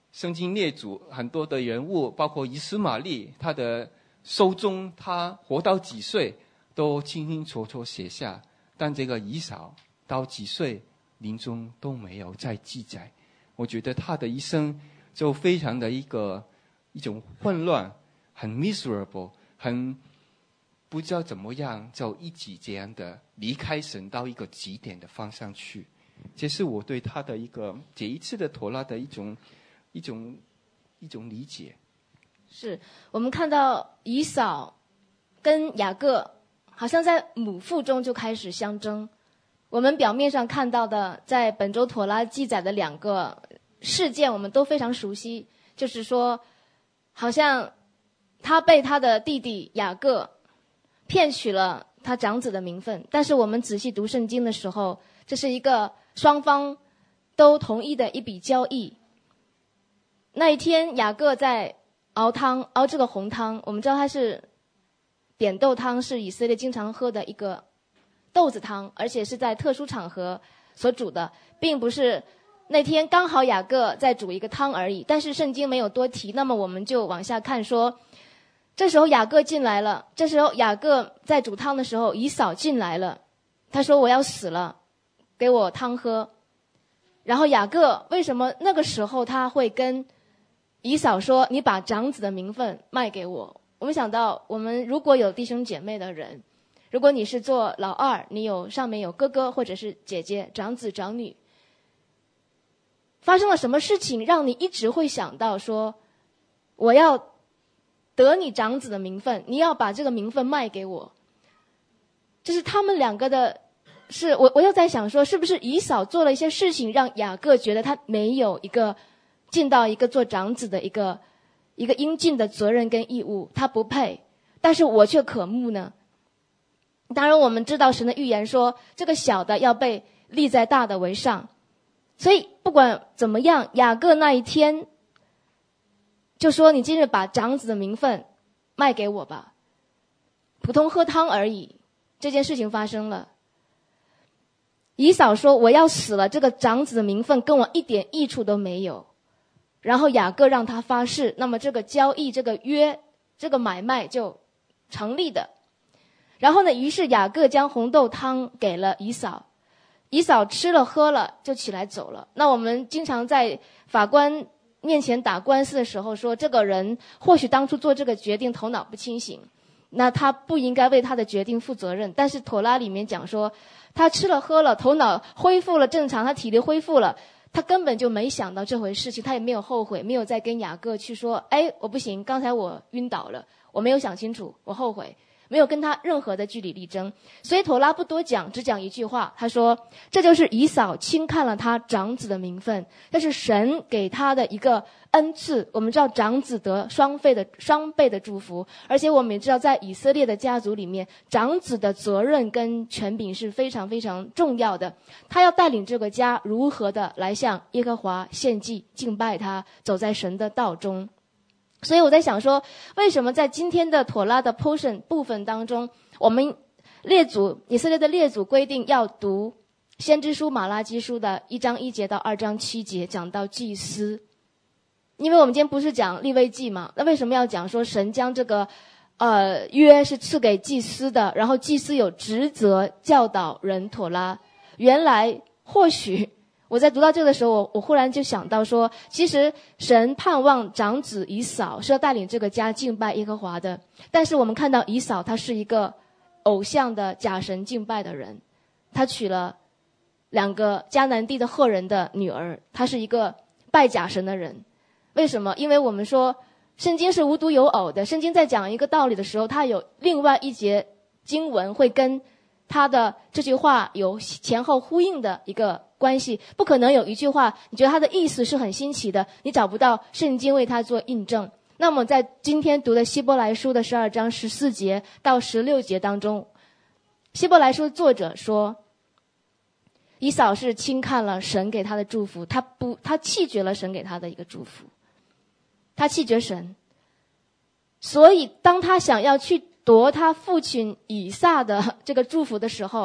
圣经列祖很多的人物，包括以斯玛利，他的寿终，他活到几岁都清清楚楚写下，但这个以扫到几岁临终都没有再记载。我觉得他的一生就非常的一个一种混乱，很 miserable， 很不知道怎么样就一直这样的离开神到一个极点的方向去。这是我对他的一个这一次的妥拉的一种一种一种理解。 是我们看到以扫跟雅各好像在母腹中就开始相争。我们表面上看到的在本周妥拉记载的两个事件我们都非常熟悉，就是说好像他被他的弟弟雅各骗取了他长子的名分，但是我们仔细读圣经的时候，这是一个双方都同意的一笔交易。那一天雅各在熬汤，熬这个红汤，我们知道它是扁豆汤，是以色列经常喝的一个豆子汤，而且是在特殊场合所煮的，并不是那天刚好雅各在煮一个汤而已。但是圣经没有多提，那么我们就往下看说，这时候雅各进来了，这时候雅各在煮汤的时候，以扫进来了，他说我要死了，给我汤喝。然后雅各为什么那个时候他会跟以扫说你把长子的名分卖给我？我们想到我们如果有弟兄姐妹的人，如果你是做老二，你有上面有哥哥或者是姐姐，长子长女，发生了什么事情让你一直会想到说我要得你长子的名分，你要把这个名分卖给我？就是他们两个的是我我又在想说，是不是以扫做了一些事情让雅各觉得他没有一个尽到一个做长子的一个一个应尽的责任跟义务，他不配，但是我却可慕呢？当然我们知道神的预言说这个小的要被立在大的为上，所以不管怎么样，雅各那一天就说你今日把长子的名分卖给我吧，普通喝汤而已。这件事情发生了，以扫说我要死了，这个长子的名分跟我一点益处都没有。然后雅各让他发誓，那么这个交易这个约这个买卖就成立的。然后呢，于是雅各将红豆汤给了以扫，以扫吃了喝了就起来走了。那我们经常在法官面前打官司的时候说，这个人或许当初做这个决定头脑不清醒，那他不应该为他的决定负责任。但是妥拉里面讲说，他吃了喝了，头脑恢复了正常，他体力恢复了，他根本就没想到这回事情，他也没有后悔，没有再跟雅各去说，哎，我不行，刚才我晕倒了，我没有想清楚，我后悔，没有跟他任何的据理力争。所以妥拉不多讲，只讲一句话，他说这就是以扫轻看了他长子的名分，这是神给他的一个恩赐。我们知道长子得双倍的双倍的祝福，而且我们也知道在以色列的家族里面，长子的责任跟权柄是非常非常重要的，他要带领这个家如何的来向耶和华献祭敬拜他，走在神的道中。所以我在想说，为什么在今天的妥拉的 portion 部分当中，我们列祖以色列的列祖规定要读先知书马拉基书的一章一节到二章七节，讲到祭司。因为我们今天不是讲利未记嘛，那为什么要讲说神将这个呃约是赐给祭司的，然后祭司有职责教导人妥拉？原来或许我在读到这个的时候，我我忽然就想到说，其实神盼望长子以扫是要带领这个家敬拜耶和华的，但是我们看到以扫他是一个偶像的假神敬拜的人，他娶了两个迦南地的赫人的女儿，他是一个拜假神的人。为什么？因为我们说圣经是无独有偶的，圣经在讲一个道理的时候，它有另外一节经文会跟他的这句话有前后呼应的一个关系，不可能有一句话你觉得它的意思是很新奇的，你找不到圣经为它做印证。那么在今天读的希伯来书的十二章十四节到十六节当中，希伯来书作者说，以扫是轻看了神给他的祝福，他不他弃绝了神给他的一个祝福，他弃绝神，所以当他想要去夺他父亲以撒的这个祝福的时候，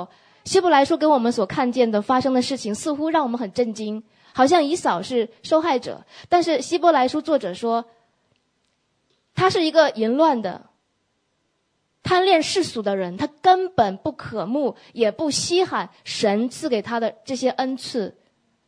希伯来书跟我们所看见的发生的事情似乎让我们很震惊，好像以扫是受害者，但是希伯来书作者说他是一个淫乱的贪恋世俗的人，他根本不渴慕也不稀罕神赐给他的这些恩赐，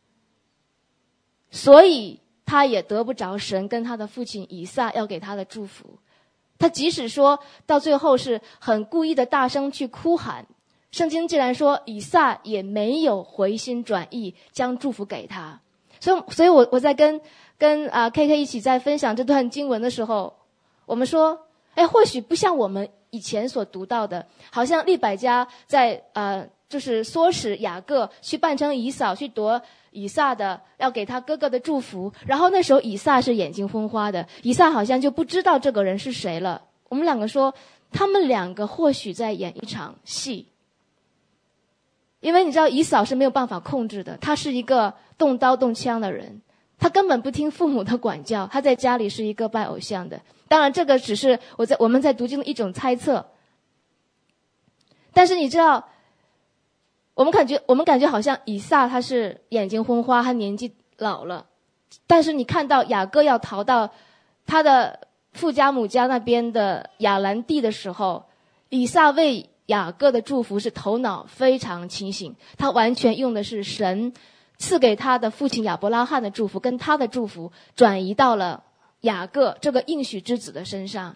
所以他也得不着神跟他的父亲以撒要给他的祝福。他即使说到最后是很故意的大声去哭喊，圣经既然说以撒也没有回心转意将祝福给他。所以所以我我在跟跟啊 K K 一起在分享这段经文的时候，我们说哎，或许不像我们以前所读到的，好像利百加在呃就是唆使雅各去扮成以扫去夺以撒的要给他哥哥的祝福，然后那时候以撒是眼睛昏花的，以撒好像就不知道这个人是谁了。我们两个说他们两个或许在演一场戏，因为你知道以扫是没有办法控制的，他是一个动刀动枪的人，他根本不听父母的管教，他在家里是一个拜偶像的。当然这个只是我在我们在读经的一种猜测，但是你知道我们感觉我们感觉好像以撒他是眼睛昏花，他年纪老了，但是你看到雅各要逃到他的父家母家那边的亚兰地的时候，以撒为雅各的祝福是头脑非常清醒，他完全用的是神赐给他的父亲亚伯拉罕的祝福跟他的祝福转移到了雅各这个应许之子的身上。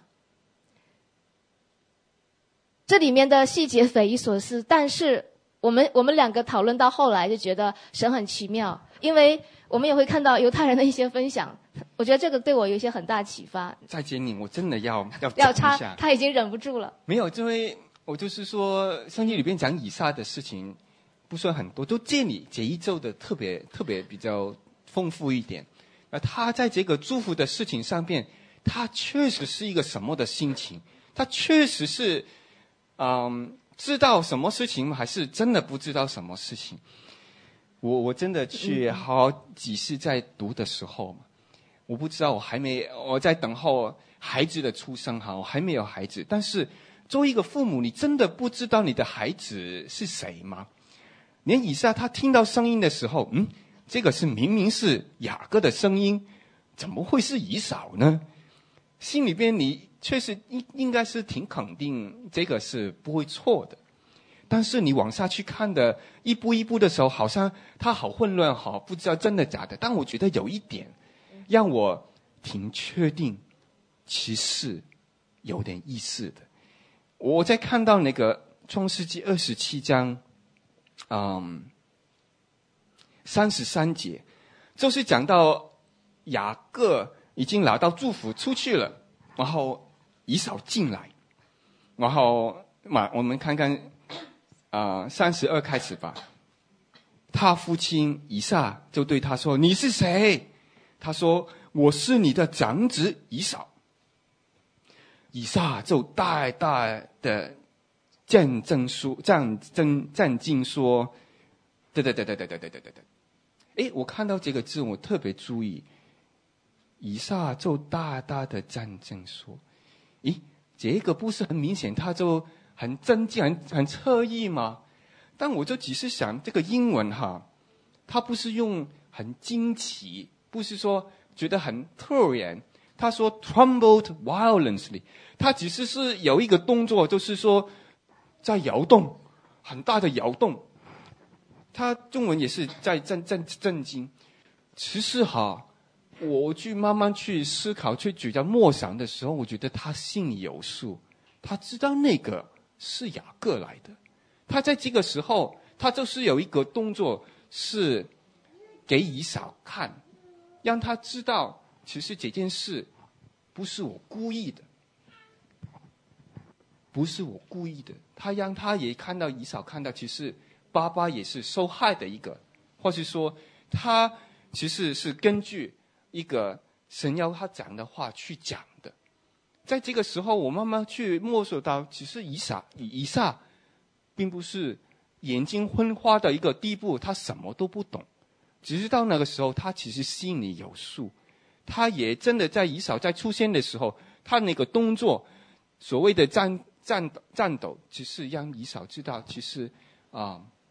这里面的细节匪夷所思，但是我们我们两个讨论到后来就觉得神很奇妙，因为我们也会看到犹太人的一些分享，我觉得这个对我有一些很大启发。 再见你，我真的要要要讲一下， 他他已经忍不住了。 没有，因为我就是说，圣经里边讲以撒的事情不算很多，都借你这一周的特别特别比较丰富一点。那他在这个祝福的事情上面，他确实是一个什么的心情？他确实是，嗯，知道什么事情，还是真的不知道什么事情？我我真的去好几次在读的时候，我不知道，我还没我在等候孩子的出生哈，我还没有孩子，但是作为一个父母，你真的不知道你的孩子是谁吗？连以撒他听到声音的时候，嗯，这个是明明是雅各的声音，怎么会是以扫呢？心里边你确实应应该是挺肯定这个是不会错的，但是你往下去看的一步一步的时候，好像他好混乱，好不知道真的假的。但我觉得有一点让我挺确定，其实有点意思的。我在看到那个创世纪二十七章，嗯，三十三节，就是讲到雅各已经拿到祝福出去了，然后以扫进来，然后嘛，我们看看，啊、呃，三十二开始吧。他父亲以撒就对他说：“你是谁？”他说：“我是你的长子以扫。”以撒就大大的战争说，战争战经说，对对对对对对对对对对。哎，我看到这个字，我特别注意。以撒就大大的战争说，咦，这个不是很明显，他就很真切、很很侧意吗？但我就只是想，这个英文哈，他不是用很惊奇，不是说觉得很突然。他说 trembled violently， 他只是是有一个动作，就是说在摇动，很大的摇动。他中文也是在震震震惊。其实哈，我去慢慢去思考、去比较默想的时候，我觉得他心里有数，他知道那个是雅各来的。他在这个时候，他就是有一个动作是给以扫看，让他知道。其实这件事不是我故意的，不是我故意的。他让他也看到以扫看到，其实爸爸也是受害的一个，或是说他其实是根据一个神要他讲的话去讲的。在这个时候，我慢慢去摸索到，其实以撒以撒并不是眼睛昏花的一个地步，他什么都不懂。只是到那个时候，他其实心里有数。他也真的在以扫在出现的时候，他那个动作，所谓的战战战斗，只是让以扫知道，其实啊、呃，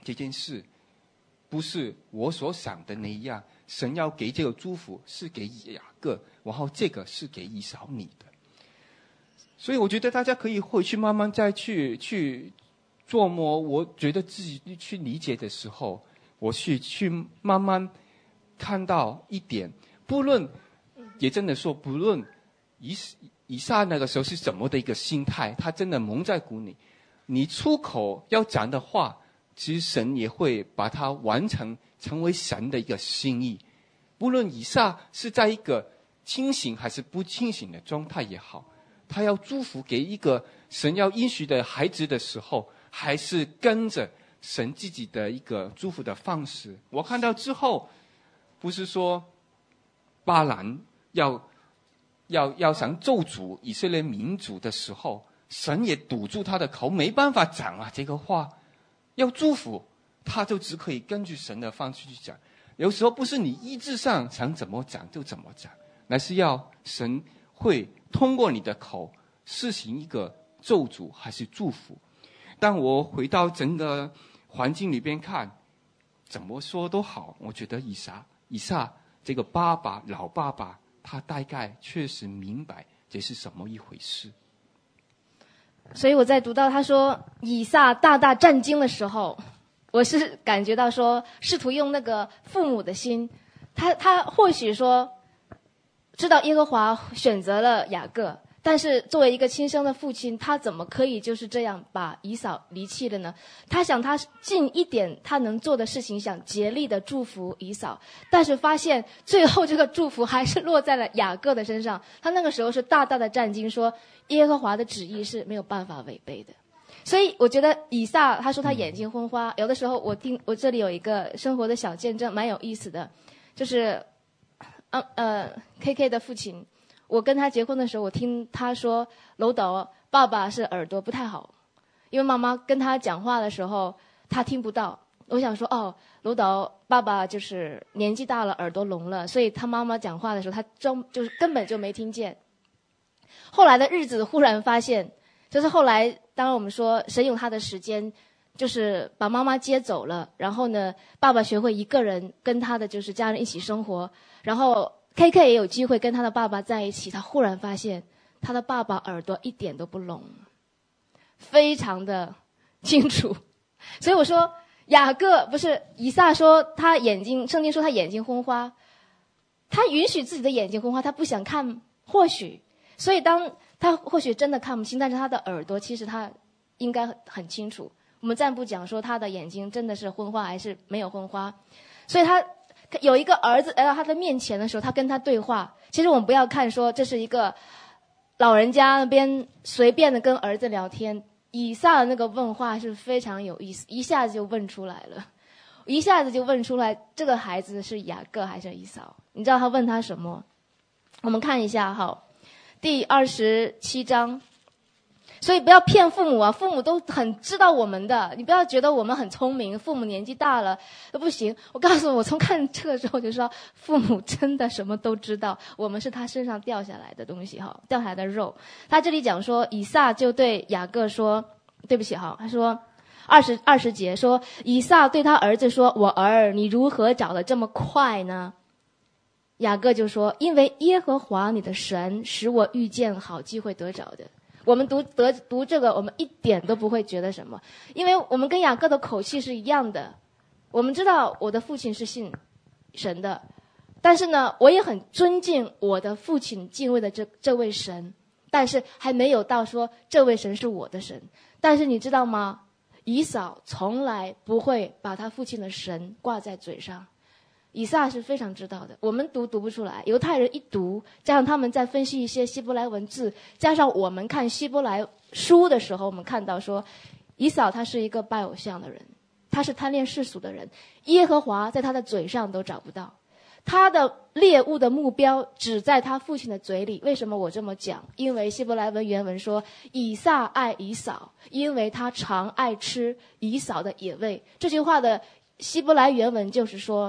这件事不是我所想的那样，神要给这个祝福是给雅各，然后这个是给以扫你的。所以我觉得大家可以回去慢慢再去去琢磨，我觉得自己去理解的时候，我去去慢慢看到一点，不论也真的说，不论以以撒那个时候是怎么的一个心态，他真的蒙在鼓里，你出口要讲的话，其实神也会把它完成，成为神的一个心意。不论以撒是在一个清醒还是不清醒的状态也好，他要祝福给一个神要应许的孩子的时候，还是跟着神自己的一个祝福的方式。我看到之后，不是说巴兰要要要想咒诅以色列民族的时候，神也堵住他的口，没办法讲啊这个话。要祝福，他就只可以根据神的方式去讲。有时候不是你意志上想怎么讲就怎么讲，乃是要神会通过你的口施行一个咒诅还是祝福。但我回到整个环境里边看，怎么说都好，我觉得以撒以撒这个爸爸老爸爸，他大概确实明白这是什么一回事。 所以我在读到他说以撒大大战惊的时候，我是感觉到说试图用那个父母的心，他他或许说知道耶和华选择了雅各，但是作为一个亲生的父亲，他怎么可以就是这样把以扫离弃了呢？他想他尽一点他能做的事情，想竭力的祝福以扫，但是发现最后这个祝福还是落在了雅各的身上。他那个时候是大大的战惊，说耶和华的旨意是没有办法违背的。所以我觉得以撒他说他眼睛昏花，有的时候我听我这里有一个生活的小见证，蛮有意思的，就是呃呃 K K 的父亲，我跟他结婚的时候，我听他说楼导爸爸是耳朵不太好，因为妈妈跟他讲话的时候他听不到。我想说哦，楼导爸爸就是年纪大了耳朵聋了，所以他妈妈讲话的时候他装就是根本就没听见。后来的日子忽然发现，就是后来当然我们说神有他的时间，就是把妈妈接走了，然后呢爸爸学会一个人跟他的就是家人一起生活，然后 K K 也有机会跟他的爸爸在一起，他忽然发现他的爸爸耳朵一点都不聋，非常的清楚。所以我说雅各不是以撒说他眼睛，圣经说他眼睛昏花，他允许自己的眼睛昏花，他不想看，或许所以当他或许真的看不清，但是他的耳朵其实他应该很清楚。我们暂不讲说他的眼睛真的是昏花还是没有昏花，所以他有一个儿子来到他的面前的时候，他跟他对话。其实我们不要看说这是一个老人家那边随便的跟儿子聊天，以撒的那个问话是非常有意思，一下子就问出来了，一下子就问出来这个孩子是雅各还是以扫。你知道他问他什么？我们看一下哈，第二十七章。所以不要骗父母啊，父母都很知道我们的，你不要觉得我们很聪明，父母年纪大了都不行。我告诉你，我从看这个时候就知道父母真的什么都知道，我们是他身上掉下来的东西哈，掉下来的肉。他这里讲说以撒就对雅各说，对不起哈，他说二十二十节说以撒对他儿子说，我儿你如何找得这么快呢？雅各就说，因为耶和华你的神使我遇见好机会得着的。我们读得读这个，我们一点都不会觉得什么，因为我们跟雅各的口气是一样的。我们知道我的父亲是信神的，但是呢，我也很尊敬我的父亲敬畏的这这位神，但是还没有到说这位神是我的神。但是你知道吗？以扫从来不会把他父亲的神挂在嘴上。以撒是非常知道的，我们读读不出来，犹太人一读，加上他们在分析一些希伯来文字，加上我们看希伯来书的时候，我们看到说以扫他是一个拜偶像的人，他是贪恋世俗的人，耶和华在他的嘴上都找不到，他的猎物的目标只在他父亲的嘴里。为什么我这么讲？因为希伯来文原文说以撒爱以扫，因为他常爱吃以扫的野味。这句话的希伯来原文就是说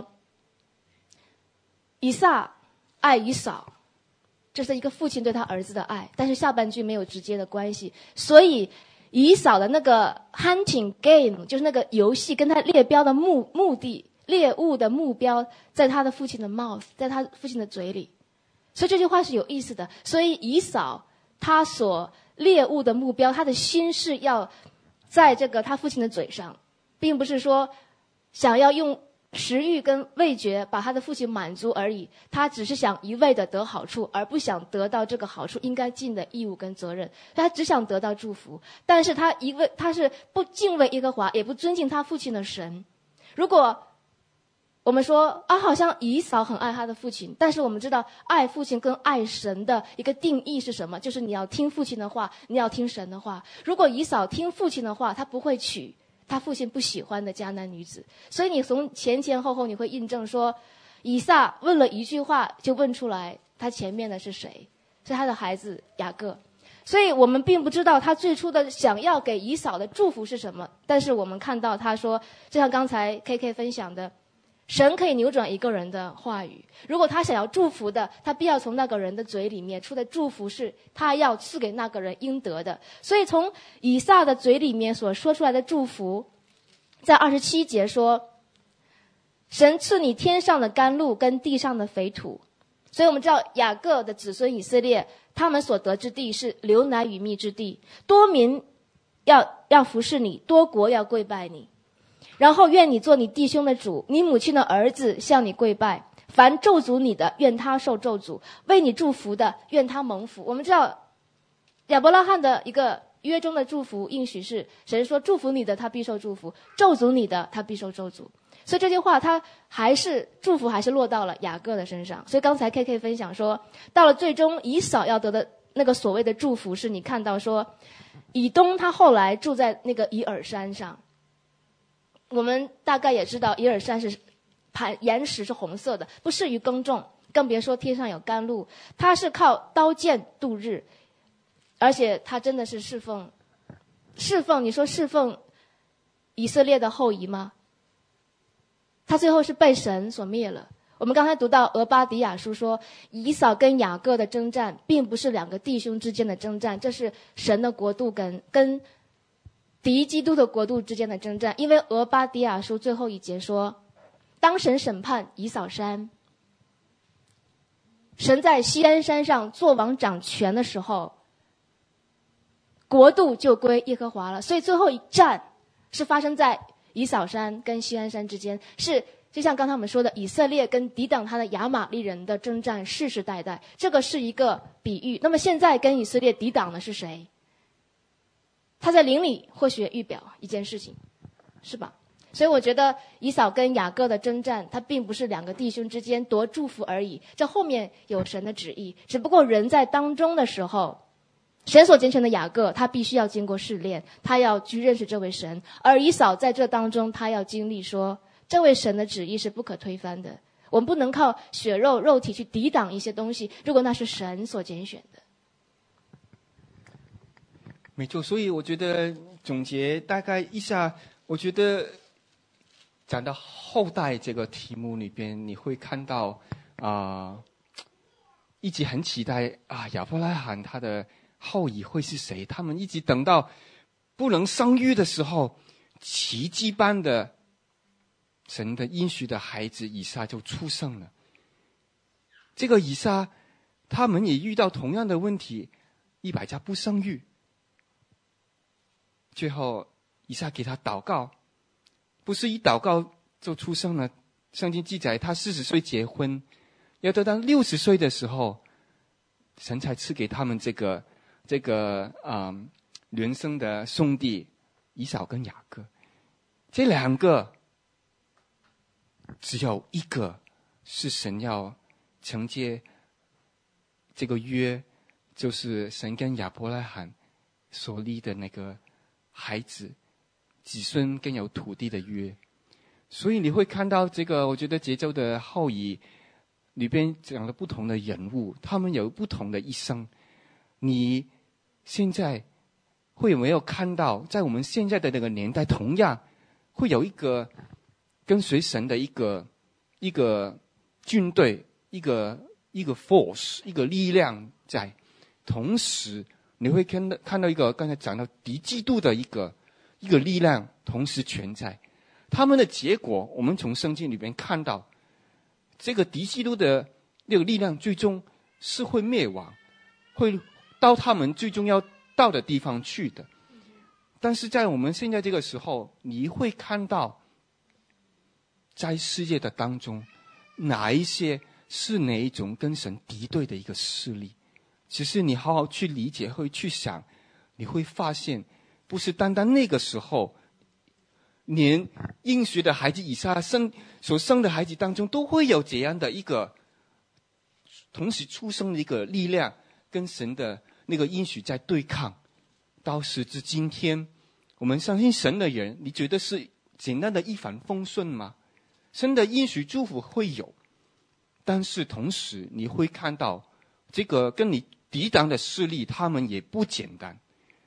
以撒爱以扫，这是一个父亲对他儿子的爱，但是下半句没有直接的关系。所以以扫的那个 hunting game， 就是那个游戏跟他猎标的目目的、猎物的目标，在他的父亲的 mouth， 在他父亲的嘴里。所以这句话是有意思的。所以以扫他所猎物的目标，他的心是要在这个他父亲的嘴上，并不是说想要用食欲跟味觉把他的父亲满足而已，他只是想一味的得好处，而不想得到这个好处应该尽的义务跟责任。他只想得到祝福，但是他一味他是不敬畏耶和华，也不尊敬他父亲的神。如果我们说啊，好像以扫很爱他的父亲，但是我们知道爱父亲跟爱神的一个定义是什么？就是你要听父亲的话，你要听神的话。如果以扫听父亲的话，他不会娶他父亲不喜欢的迦南女子。所以你从前前后后你会印证说，以撒问了一句话就问出来他前面的是谁，是他的孩子雅各。所以我们并不知道他最初的想要给以扫的祝福是什么，但是我们看到他说，就像刚才 K K 分享的，神可以扭转一个人的话语，如果他想要祝福的，他必要从那个人的嘴里面出的祝福是他要赐给那个人应得的。所以从以撒的嘴里面所说出来的祝福，在二十七节说，神赐你天上的甘露跟地上的肥土。所以我们知道雅各的子孙以色列，他们所得之地是流奶与蜜之地，多民要要服侍你，多国要跪拜你。然后愿你做你弟兄的主，你母亲的儿子向你跪拜，凡咒诅你的，愿他受咒诅；为你祝福的，愿他蒙福。我们知道亚伯拉罕的一个约中的祝福应许是，神说祝福你的他必受祝福，咒诅你的他必受咒诅。所以这句话他还是祝福还是落到了雅各的身上。所以刚才 K K 分享说，到了最终以扫要得的那个所谓的祝福，是你看到说以东他后来住在那个以尔山上。我们大概也知道以尔山是盘岩石是红色的，不适于耕种，更别说天上有甘露。他是靠刀剑度日，而且他真的是侍奉侍奉你说侍奉以色列的后裔吗？他最后是被神所灭了。我们刚才读到俄巴底亚书说，以扫跟雅各的征战并不是两个弟兄之间的征战，这是神的国度跟跟敌基督的国度之间的征战。因为俄巴底亚书最后一节说，当神审判以扫山，神在锡安山上作王掌权的时候，国度就归耶和华了。所以最后一战是发生在以扫山跟锡安山之间，是就像刚才我们说的，以色列跟抵挡他的亚玛力人的征战，世世代代，这个是一个比喻。那么现在跟以色列抵挡的是谁？他在灵里或许也预表一件事情，是吧？所以我觉得以扫跟雅各的征战，他并不是两个弟兄之间夺祝福而已，这后面有神的旨意。只不过人在当中的时候，神所拣选的雅各，他必须要经过试炼，他要去认识这位神。而以扫在这当中，他要经历说，这位神的旨意是不可推翻的。我们不能靠血肉肉体去抵挡一些东西，如果那是神所拣选的。 没错，所以我觉得总结大概一下，我觉得讲到后代这个题目里边，你会看到啊、呃，一直很期待啊，亚伯拉罕他的后裔会是谁？他们一直等到不能生育的时候，奇迹般的神的应许的孩子以撒就出生了。这个以撒，他们也遇到同样的问题，一百家不生育。最后以撒给他祷告，不是一祷告就出生了。圣经记载他四十岁结婚，要到到六十岁的时候，神才赐给他们这个这个啊、嗯、原生的兄弟以扫跟雅各。这两个只有一个是神要承接这个约，就是神跟亚伯拉罕所立的那个孩子子孙更有土地的约。所以你会看到这个，我觉得节奏的后裔里边讲了不同的人物，他们有不同的一生。你现在会有没有看到，在我们现在的那个年代，同样会有一个跟随神的一个一个军队，一个一个 force， 一个力量在，同时你会看到看到一个刚才讲到敌基督的一个一个力量同时存在。他们的结果，我们从圣经里面看到，这个敌基督的那个力量最终是会灭亡，会到他们最终要到的地方去的。但是在我们现在这个时候，你会看到在世界的当中，哪一些是哪一种跟神敌对的一个势力。其实你好好去理解，会去想，你会发现不是单单那个时候连应许的孩子以撒生所生的孩子当中都会有这样的一个同时出生的一个力量跟神的那个应许在对抗。到时至今天，我们相信神的人，你觉得是简单的一帆风顺吗？神的应许祝福会有，但是同时你会看到这个跟你抵挡的势力，他们也不简单。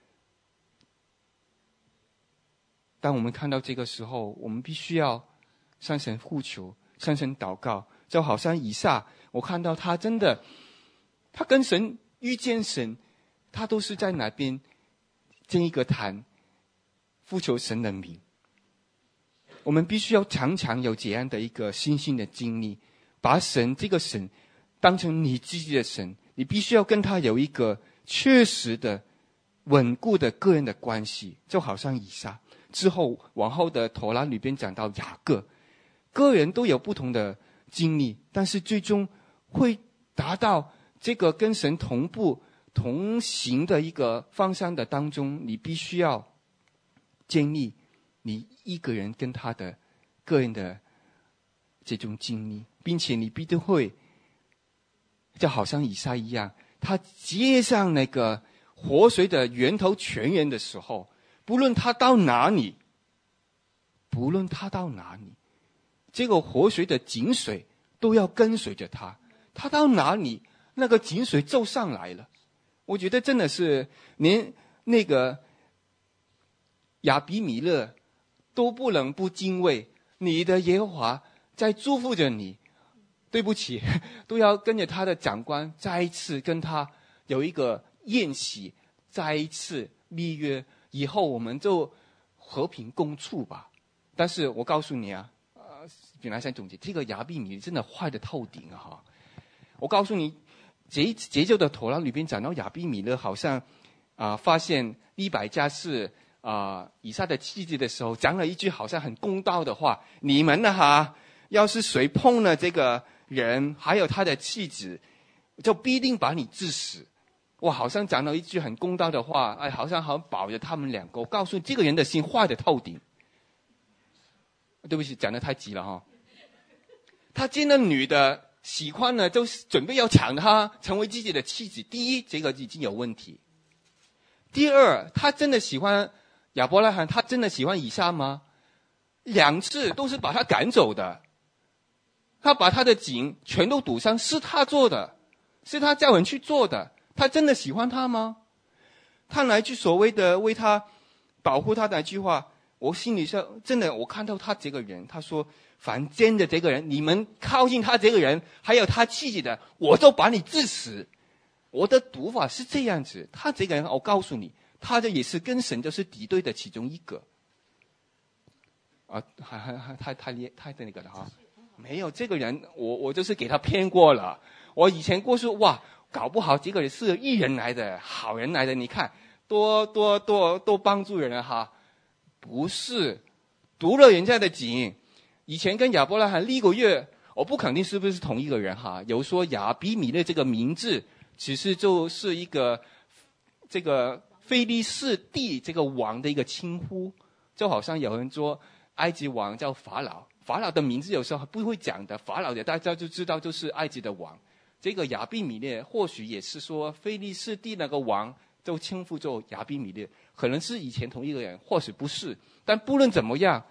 当我们看到这个时候，我们必须要向神呼求，向神祷告。就好像以撒，我看到他真的，他跟神遇见神，他都是在哪边建一个坛，呼求神的名。我们必须要常常有这样的一个信心的经历，把神这个神当成你自己的神，你必须要跟他有一个确实的稳固的个人的关系。就好像以撒之后往后的陀拉里边讲到雅各，个人都有不同的经历，但是最终会达到这个跟神同步同行的一个方向的当中，你必须要建立你一个人跟他的个人的这种经历，并且你必定会就好像以撒一样，他接上那个活水的源头泉源的时候，不论他到哪里，不论他到哪里，这个活水的井水都要跟随着他，他到哪里，那个井水就上来了。我觉得真的是连那个亚比米勒都不能不敬畏你的耶和华在祝福着你。对不起，都要跟着他的长官再一次跟他有一个宴席，再一次立约，以后我们就和平共处吧。但是我告诉你啊，呃，本来想总结，这个亚比米勒真的坏得透顶啊！哈，我告诉你，节节奏的陀拉里边讲到亚比米勒好像啊、呃、发现利百加是啊、呃、以撒的妻子的时候，讲了一句好像很公道的话：你们呢哈，要是谁碰了这个人还有他的妻子，就必定把你致死。哇，好像讲了一句很公道的话，哎，好像好像保着他们两个。我告诉你，这个人的心坏得透顶。对不起，讲得太急了哈。他见了女的喜欢呢，就准备要抢她成为自己的妻子。第一，这个已经有问题。第二，他真的喜欢亚伯拉罕，他真的喜欢以撒吗？两次都是把他赶走的。他把他的井全都堵上，是他做的，是他叫人去做的。他真的喜欢他吗？他那句所谓的为他保护他的那句话，我心里上真的，我看到他这个人，他说凡奸的这个人，你们靠近他这个人，还有他妻子的，我就把你致死。我的读法是这样子，他这个人，我告诉你，他这也是跟神就是敌对的其中一个。啊，还还还太太太太那个了哈。没有这个人，我我就是给他骗过了。我以前过去哇，搞不好这个人是义人来的，好人来的。你看，多多多多帮助人哈。不是，读了人家的经，以前跟亚伯拉罕立过约，我不肯定是不是同一个人哈。有说亚比米勒这个名字，其实就是一个这个非利士地这个王的一个称呼，就好像有人说埃及王叫法老。法老的名字有时候不会讲的，法老的大家就知道就是埃及的王。这个亚比米勒或许也是说非利士地那个王就称呼作亚比米勒，可能是以前同一个人，或许不是。但不论怎么样，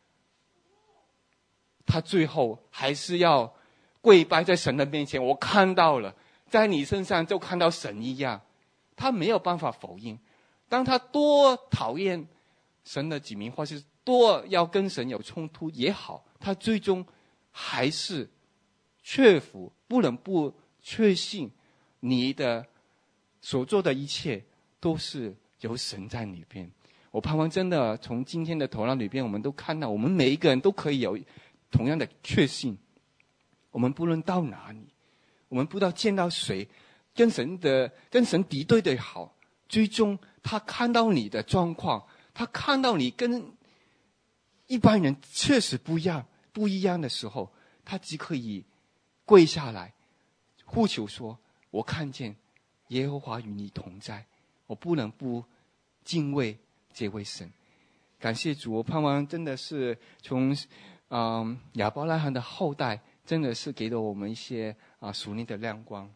他最后还是要跪拜在神的面前。我看到了，在你身上就看到神一样，他没有办法否认。当他多讨厌神的子民，或是多要跟神有冲突也好，他最终还是确服，不能不确信你的所做的一切都是有神在里边。我盼望真的从今天的头脑里边，我们都看到，我们每一个人都可以有同样的确信。我们不论到哪里，我们不知道见到谁，跟神的跟神敌对的好，最终他看到你的状况，他看到你跟一般人确实不一样不一样的时候，他只可以跪下来呼求说，我看见耶和华与你同在，我不能不敬畏这位神。感谢主，我盼望真的是从嗯亚伯拉罕的后代，真的是给了我们一些啊属灵的亮光。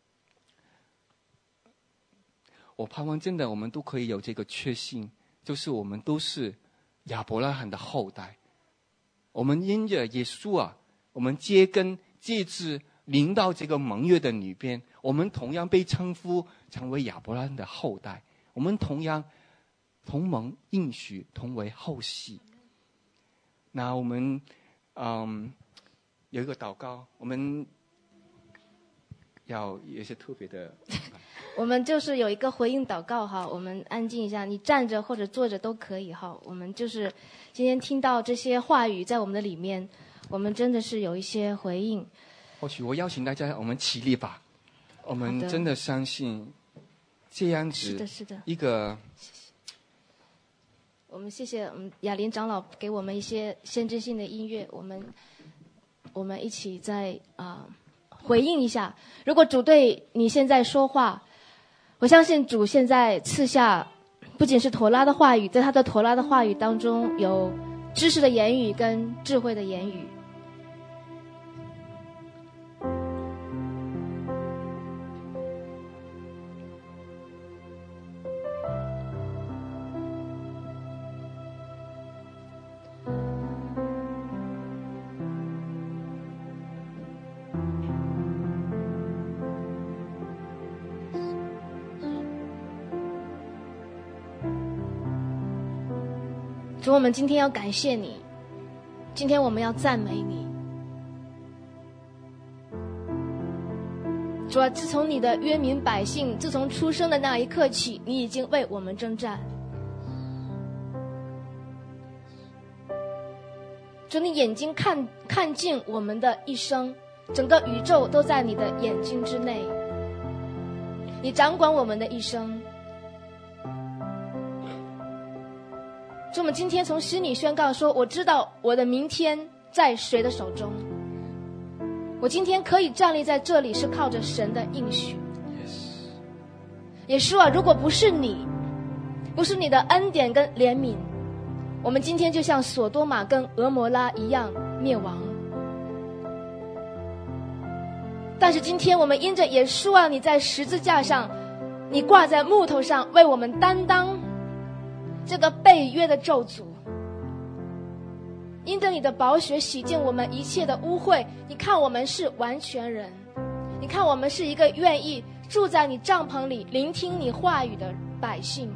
我盼望真的我们都可以有这个确信，就是我们都是亚伯拉罕的后代。我们因着耶稣啊，我们接根接枝临到这个盟约的里边，我们同样被称呼成为亚伯拉罕的后代，我们同样同盟应许，同为后系。那我们嗯有一个祷告，我们要有一些特别的我们就是有一个回应祷告哈，我们安静一下，你站着或者坐着都可以哈。我们就是今天听到这些话语在我们的里面，我们真的是有一些回应。 或许我邀请大家，我们起立吧。我们真的相信这样子是的是的一个。 我们谢谢嗯雅琳长老给我们一些先知性的音乐，我们我们一起再啊、呃、回应一下。如果主对你现在说话，我相信主现在赐下不仅是妥拉的话语，在他的妥拉的话语当中有知识的言语跟智慧的言语。主，我们今天要感谢你，今天我们要赞美你。主啊，自从你的约民百姓自从出生的那一刻起，你已经为我们征战。主，你眼睛看看尽我们的一生，整个宇宙都在你的眼睛之内，你掌管我们的一生。主，我们今天从心里宣告说，我知道我的明天在谁的手中，我今天可以站立在这里是靠着神的应许。耶稣啊，如果不是你，不是你的恩典跟怜悯，我们今天就像索多玛跟俄摩拉一样灭亡。但是今天我们因着耶稣啊，你在十字架上，你挂在木头上为我们担当这个被约的咒诅，因着你的宝血洗净我们一切的污秽，你看我们是完全人，你看我们是一个愿意住在你帐篷里聆听你话语的百姓。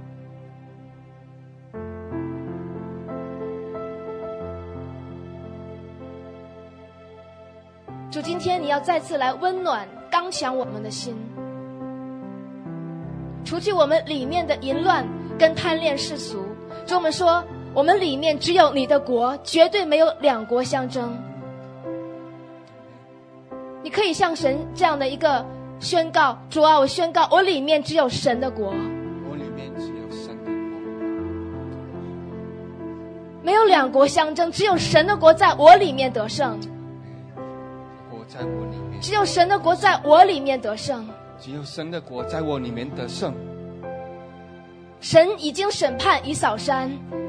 主，今天你要再次来温暖刚强我们的心，除去我们里面的淫乱跟贪恋世俗。主，我们说我们里面只有你的国，绝对没有两国相争。你可以向神这样的一个宣告，主啊，我宣告我里面只有神的国， 我里面只有神的国， 没有两国相争，只有神的国在我里面得胜， 国在我里面， 只有神的国在我里面得胜， 只有神的国在我里面得胜。 神已经审判以扫山，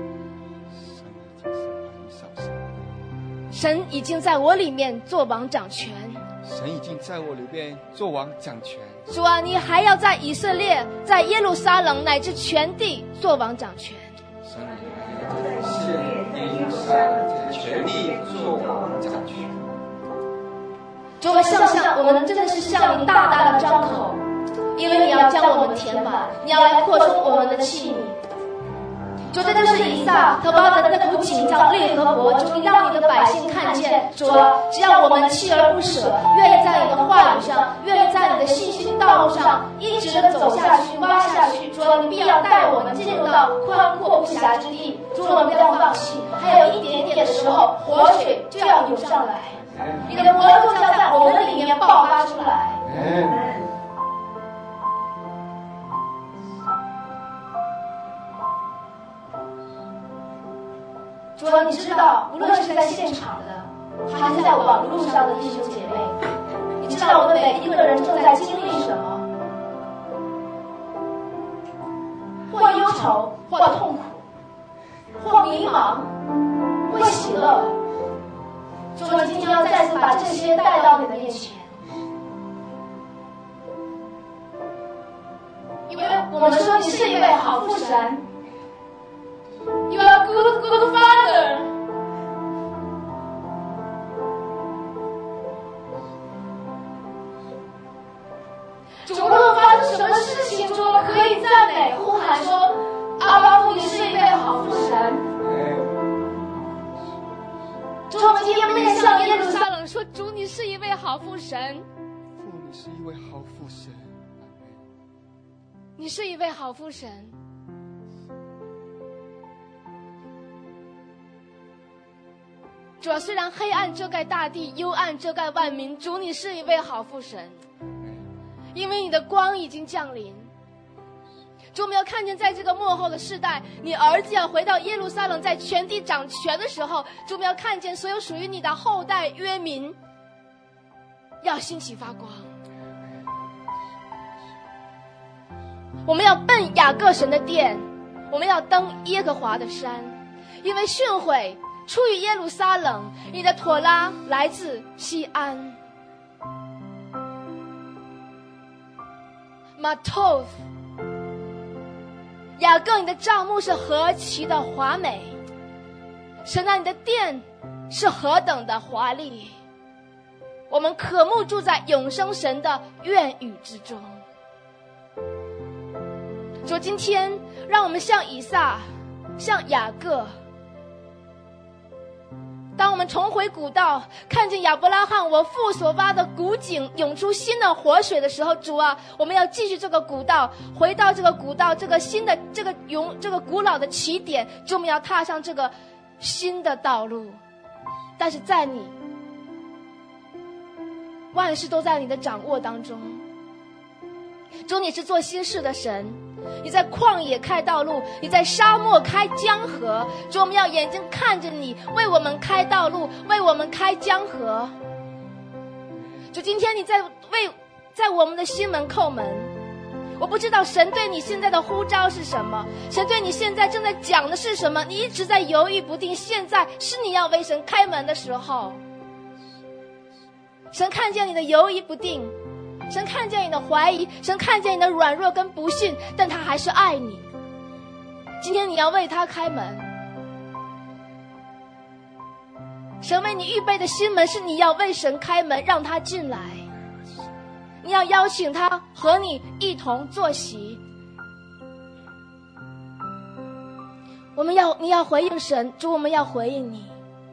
神已经在我里面做王掌权， 神已经在我里面做王掌权。 主啊，你还要在以色列，在耶路撒冷乃至全地做王掌权。 神在耶路撒冷全地做王掌权。 主，我们向向我们真的是向你大大的张口，因为你要将我们填满，你要来扩充我们的器皿。 主，这就是以撒和巴的那股紧张利和伯，主，你让你的百姓看见，主啊，只要我们锲而不舍，愿意在你的话语上，愿意在你的信心道路上一直的走下去、挖下去，主啊，你必要带我们进入到宽阔不狭之地，主，我们不要放弃，还有一点点的时候，活水就要涌上来，你的国度将在我们里面爆发出来。主啊，你知道，无论是在现场的，还是在网络上的弟兄姐妹，你知道我们每一个人正在经历什么，或忧愁，或痛苦，或迷茫，或喜乐。主啊，今天要再次把这些带到你的面前，因为我们说你是一位好父神。You are a good, good father. 主，无论发生什么事情，主可以赞美呼喊说：“阿爸父，你是一位好父神。”主，我们今天面向耶路撒冷说：“主，你是一位好父神。” 父，你是一位好父神。 你是一位好父神。主啊，虽然黑暗遮盖大地，幽暗遮盖万民，主，你是一位好父神，因为你的光已经降临。主，我们要看见在这个末后的世代，你儿子要回到耶路撒冷，在全地掌权的时候，主，我们要看见所有属于你的后代约民要兴起发光。我们要奔雅各神的殿，我们要登耶和华的山，因为训诲出于耶路撒冷，你的妥拉来自西安。马托夫，雅各，你的帐幕是何其的华美，神啊，你的殿是何等的华丽，我们渴慕住在永生神的愿语之中。主，今天让我们像以撒，像雅各，当我们重回古道，看见亚伯拉罕我父所挖的古井涌出新的活水的时候，主啊，我们要继续这个古道，回到这个古道，这个新的这个永这个古老的起点，主，我们要踏上这个新的道路。但是在你，万事都在你的掌握当中。主，你是做新事的神，你在旷野开道路，你在沙漠开江河。主，我们要眼睛看着你，为我们开道路，为我们开江河。主，今天你在为在我们的心门叩门，我不知道神对你现在的呼召是什么，神对你现在正在讲的是什么，你一直在犹豫不定，现在是你要为神开门的时候。神看见你的犹豫不定，神看见你的怀疑，神看见你的软弱跟不信，但他还是爱你。今天你要为他开门，神为你预备的心门是你要为神开门，让他进来，你要邀请他和你一同坐席。我们要你要回应神，主，我们要回应你。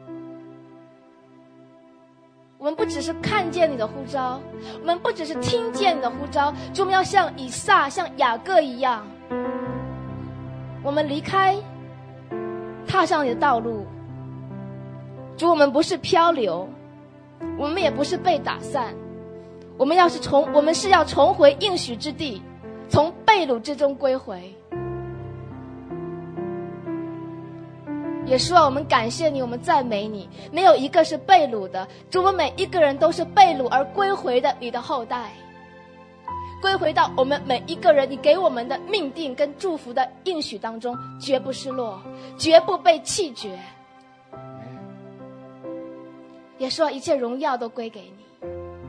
我们不只是看见你的呼召，我们不只是听见你的呼召，主，我们要像以撒像雅各一样，我们离开，踏上你的道路。主，我们不是漂流，我们也不是被打散，我们要是重我们是要重回应许之地，从被掳之中归回。也说我们感谢你，我们赞美你，没有一个是被掳的，主，我们每一个人都是被掳而归回的你的后代，归回到我们每一个人你给我们的命定跟祝福的应许当中，绝不失落，绝不被弃绝。也说一切荣耀都归给你。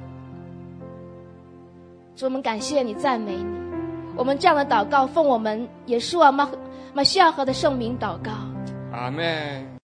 主，我们感谢你，赞美你，我们这样的祷告奉我们耶稣啊马马西亚河的圣名祷告， 阿们。